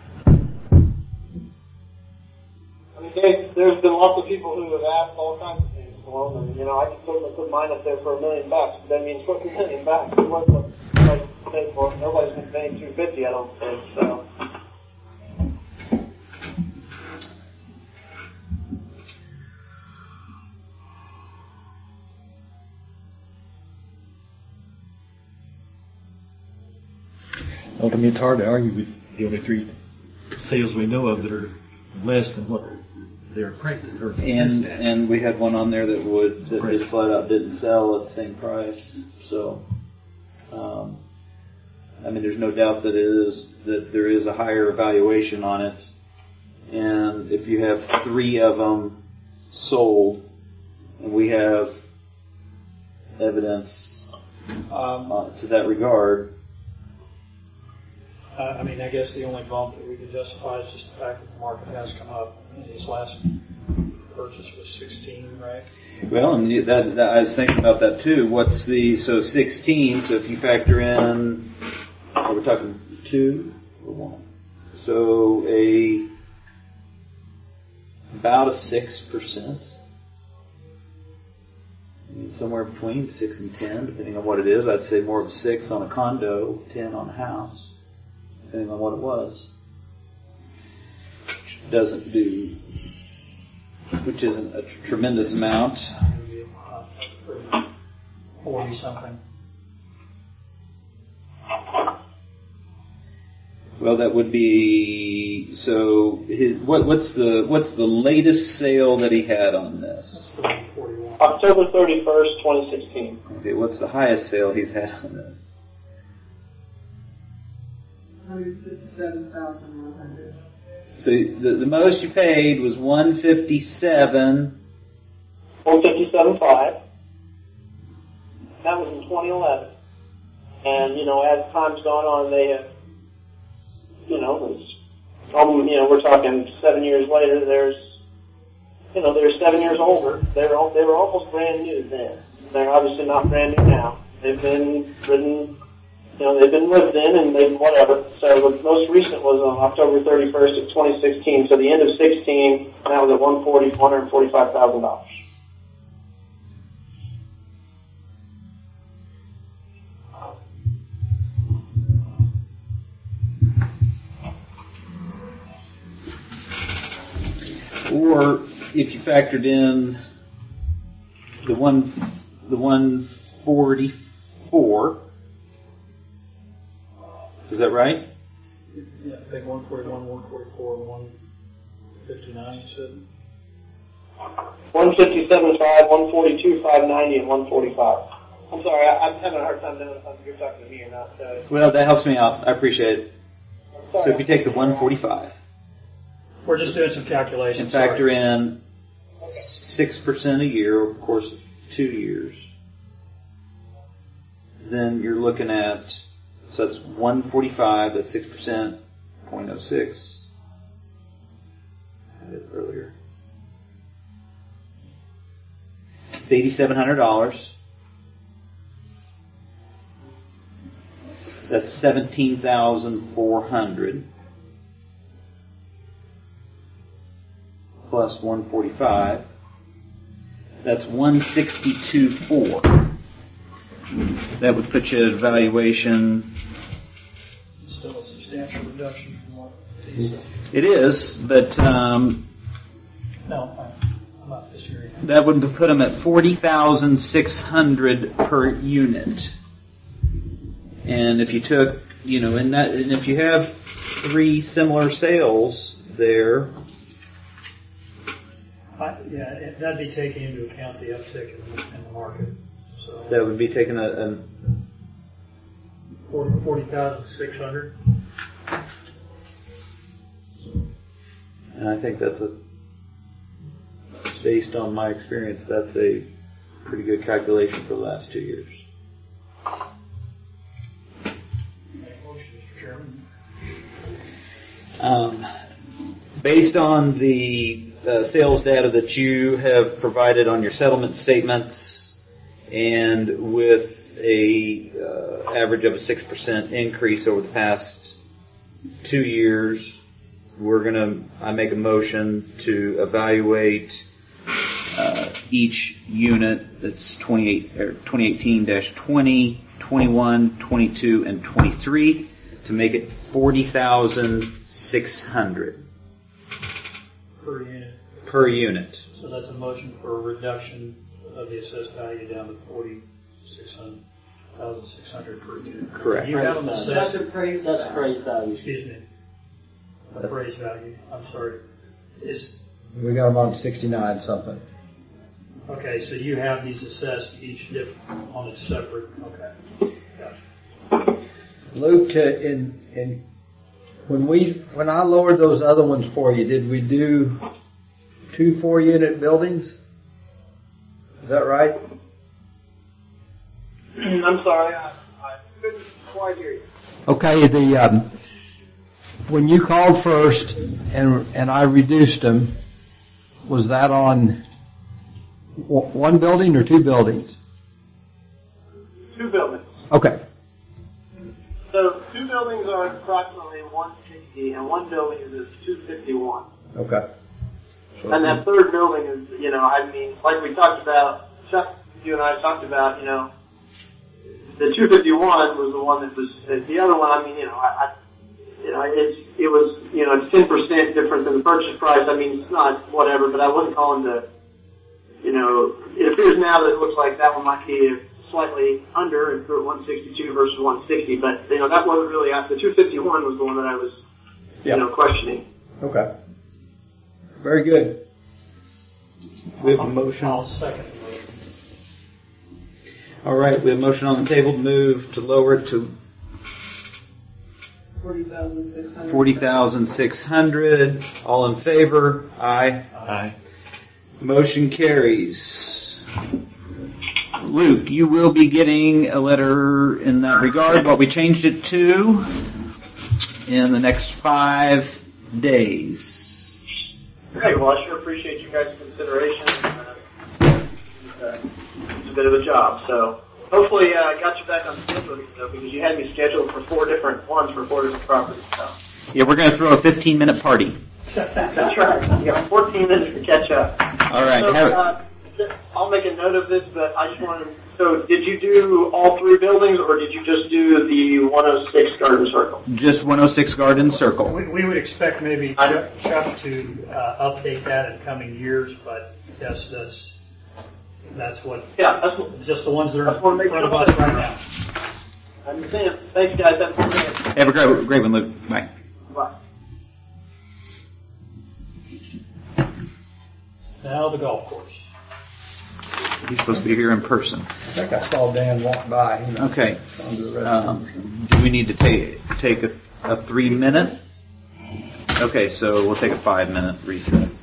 I mean, there's been lots of people who have asked all kinds of things for them, and I can certainly put mine up there for $1 million. But that means what's $1 million? What's the price to pay for it? Nobody's been paying $250, I don't think. So. Well, I mean, it's hard to argue with the only 3 sales we know of that are less than what they're appraised or assessed at. And we had one on there that just flat out didn't sell at the same price. So, I mean, there's no doubt that there is a higher evaluation on it. And if you have 3 of them sold, and we have evidence to that regard. I mean, I guess the only bump that we could justify is just the fact that the market has come up. His last purchase was 16, right? Well, and that I was thinking about that too. What's so 16? So if you factor in, are we talking 2 or 1? So about a 6%, somewhere between 6 and 10, depending on what it is. I'd say more of a 6 on a condo, 10 on a house. depending on what it was. Doesn't do, which isn't a tremendous amount. 40 something. Well, that would be, so what's the latest sale that he had on this? That's the 141. October 31st, 2016. Okay, what's the highest sale he's had on this? $157,100. So the most you paid was $157. 157.5. That was in 2011. And, as time's gone on, they have, we're talking 7 years later, they're 7 years older. They were almost brand new then. They're obviously not brand new now. They've been ridden, they've been lived in and they've whatever. So the most recent was on October 31st of 2016. So the end of 16, that was at $145,000. Or if you factored in the 144, is that right? Yeah, I think 141, 144, 159, you said? 157.5, 142, 590, and 145. I'm sorry, I'm having a hard time knowing if you're talking to me or not. So. Well, that helps me out. I appreciate it. Sorry. So if you take the 145 We're just doing some calculations. and factor in 6% a year over the course of 2 years, then you're looking at, so that's 145, that's 6%, 0.06. I had it earlier. It's $8,700. That's $17,400 plus 145. That's $162,400. That would put you at a valuation. It's still a substantial reduction from what he said. It is, but No, I'm not disagreeing. that would put them at $40,600 per unit. And if you took, and if you have 3 similar sales there, That'd be taking into account the uptick in the market. So that would be taking a 40,600. and I think that's based on my experience, that's a pretty good calculation for the last 2 years. Motion, Mr. Chairman. Based on the sales data that you have provided on your settlement statements, and with a average of a 6% increase over the past 2 years, I make a motion to evaluate each unit that's 2018-20, 21, 22, and 23 to make it $40,600 per unit. So that's a motion for a reduction of the assessed value down to $40,600 per unit. Correct. You have them assessed. That's appraised value. Excuse me. Appraised value. I'm sorry. We got them on 69 something. Okay, so you have these assessed each different on its separate. Okay. Gotcha. Luke, when I lowered those other ones for you, did we do 2 4-unit buildings? Is that right? I'm sorry, I couldn't quite hear you. Okay, when you called first and I reduced them, was that on 1 building or 2 buildings? 2 buildings. Okay. So 2 buildings are approximately 160, and 1 building is 251. Okay. And that 3rd building is, like we talked about, Chuck, you and I talked about, the 251 was the one that was, the other one, it was, it's 10% different than the purchase price. I mean, it's not whatever, but I wasn't calling it appears now that it looks like that one might be slightly under and for 162 versus 160, but, that wasn't really, the 251 was the one that I was, questioning. Okay. Very good. We have a motion. I'll second the motion. All right, we have a motion on the table to move to lower it to 40,600. 40,600. All in favor? Aye. Aye. Motion carries. Luke, you will be getting a letter in that regard, what we changed it to, in the next 5 days. Great. Well, I sure appreciate you guys' consideration. It's a bit of a job, so hopefully I got you back on schedule because you had me scheduled for 4 different ones for 4 different properties. So. Yeah, we're going to throw a 15-minute party. That's right. You got 14 minutes to catch up. All right. So, I'll make a note of this, but I just wanted to, so did you do all 3 buildings or did you just do the 106 Garden Circle? Just 106 Garden Circle. We would expect maybe Chuck to update that in coming years, but yes, that's what. Yeah, that's what. Just the ones that are in front of us right now. I understand. Thanks, guys. Have a good day. Have a great one, Luke. Bye. Bye. Now the golf course. He's supposed to be here in person. I think I saw Dan walk by. Okay. Under the restroom. Do we need to take a 3 minutes? Okay, so we'll take a 5-minute recess.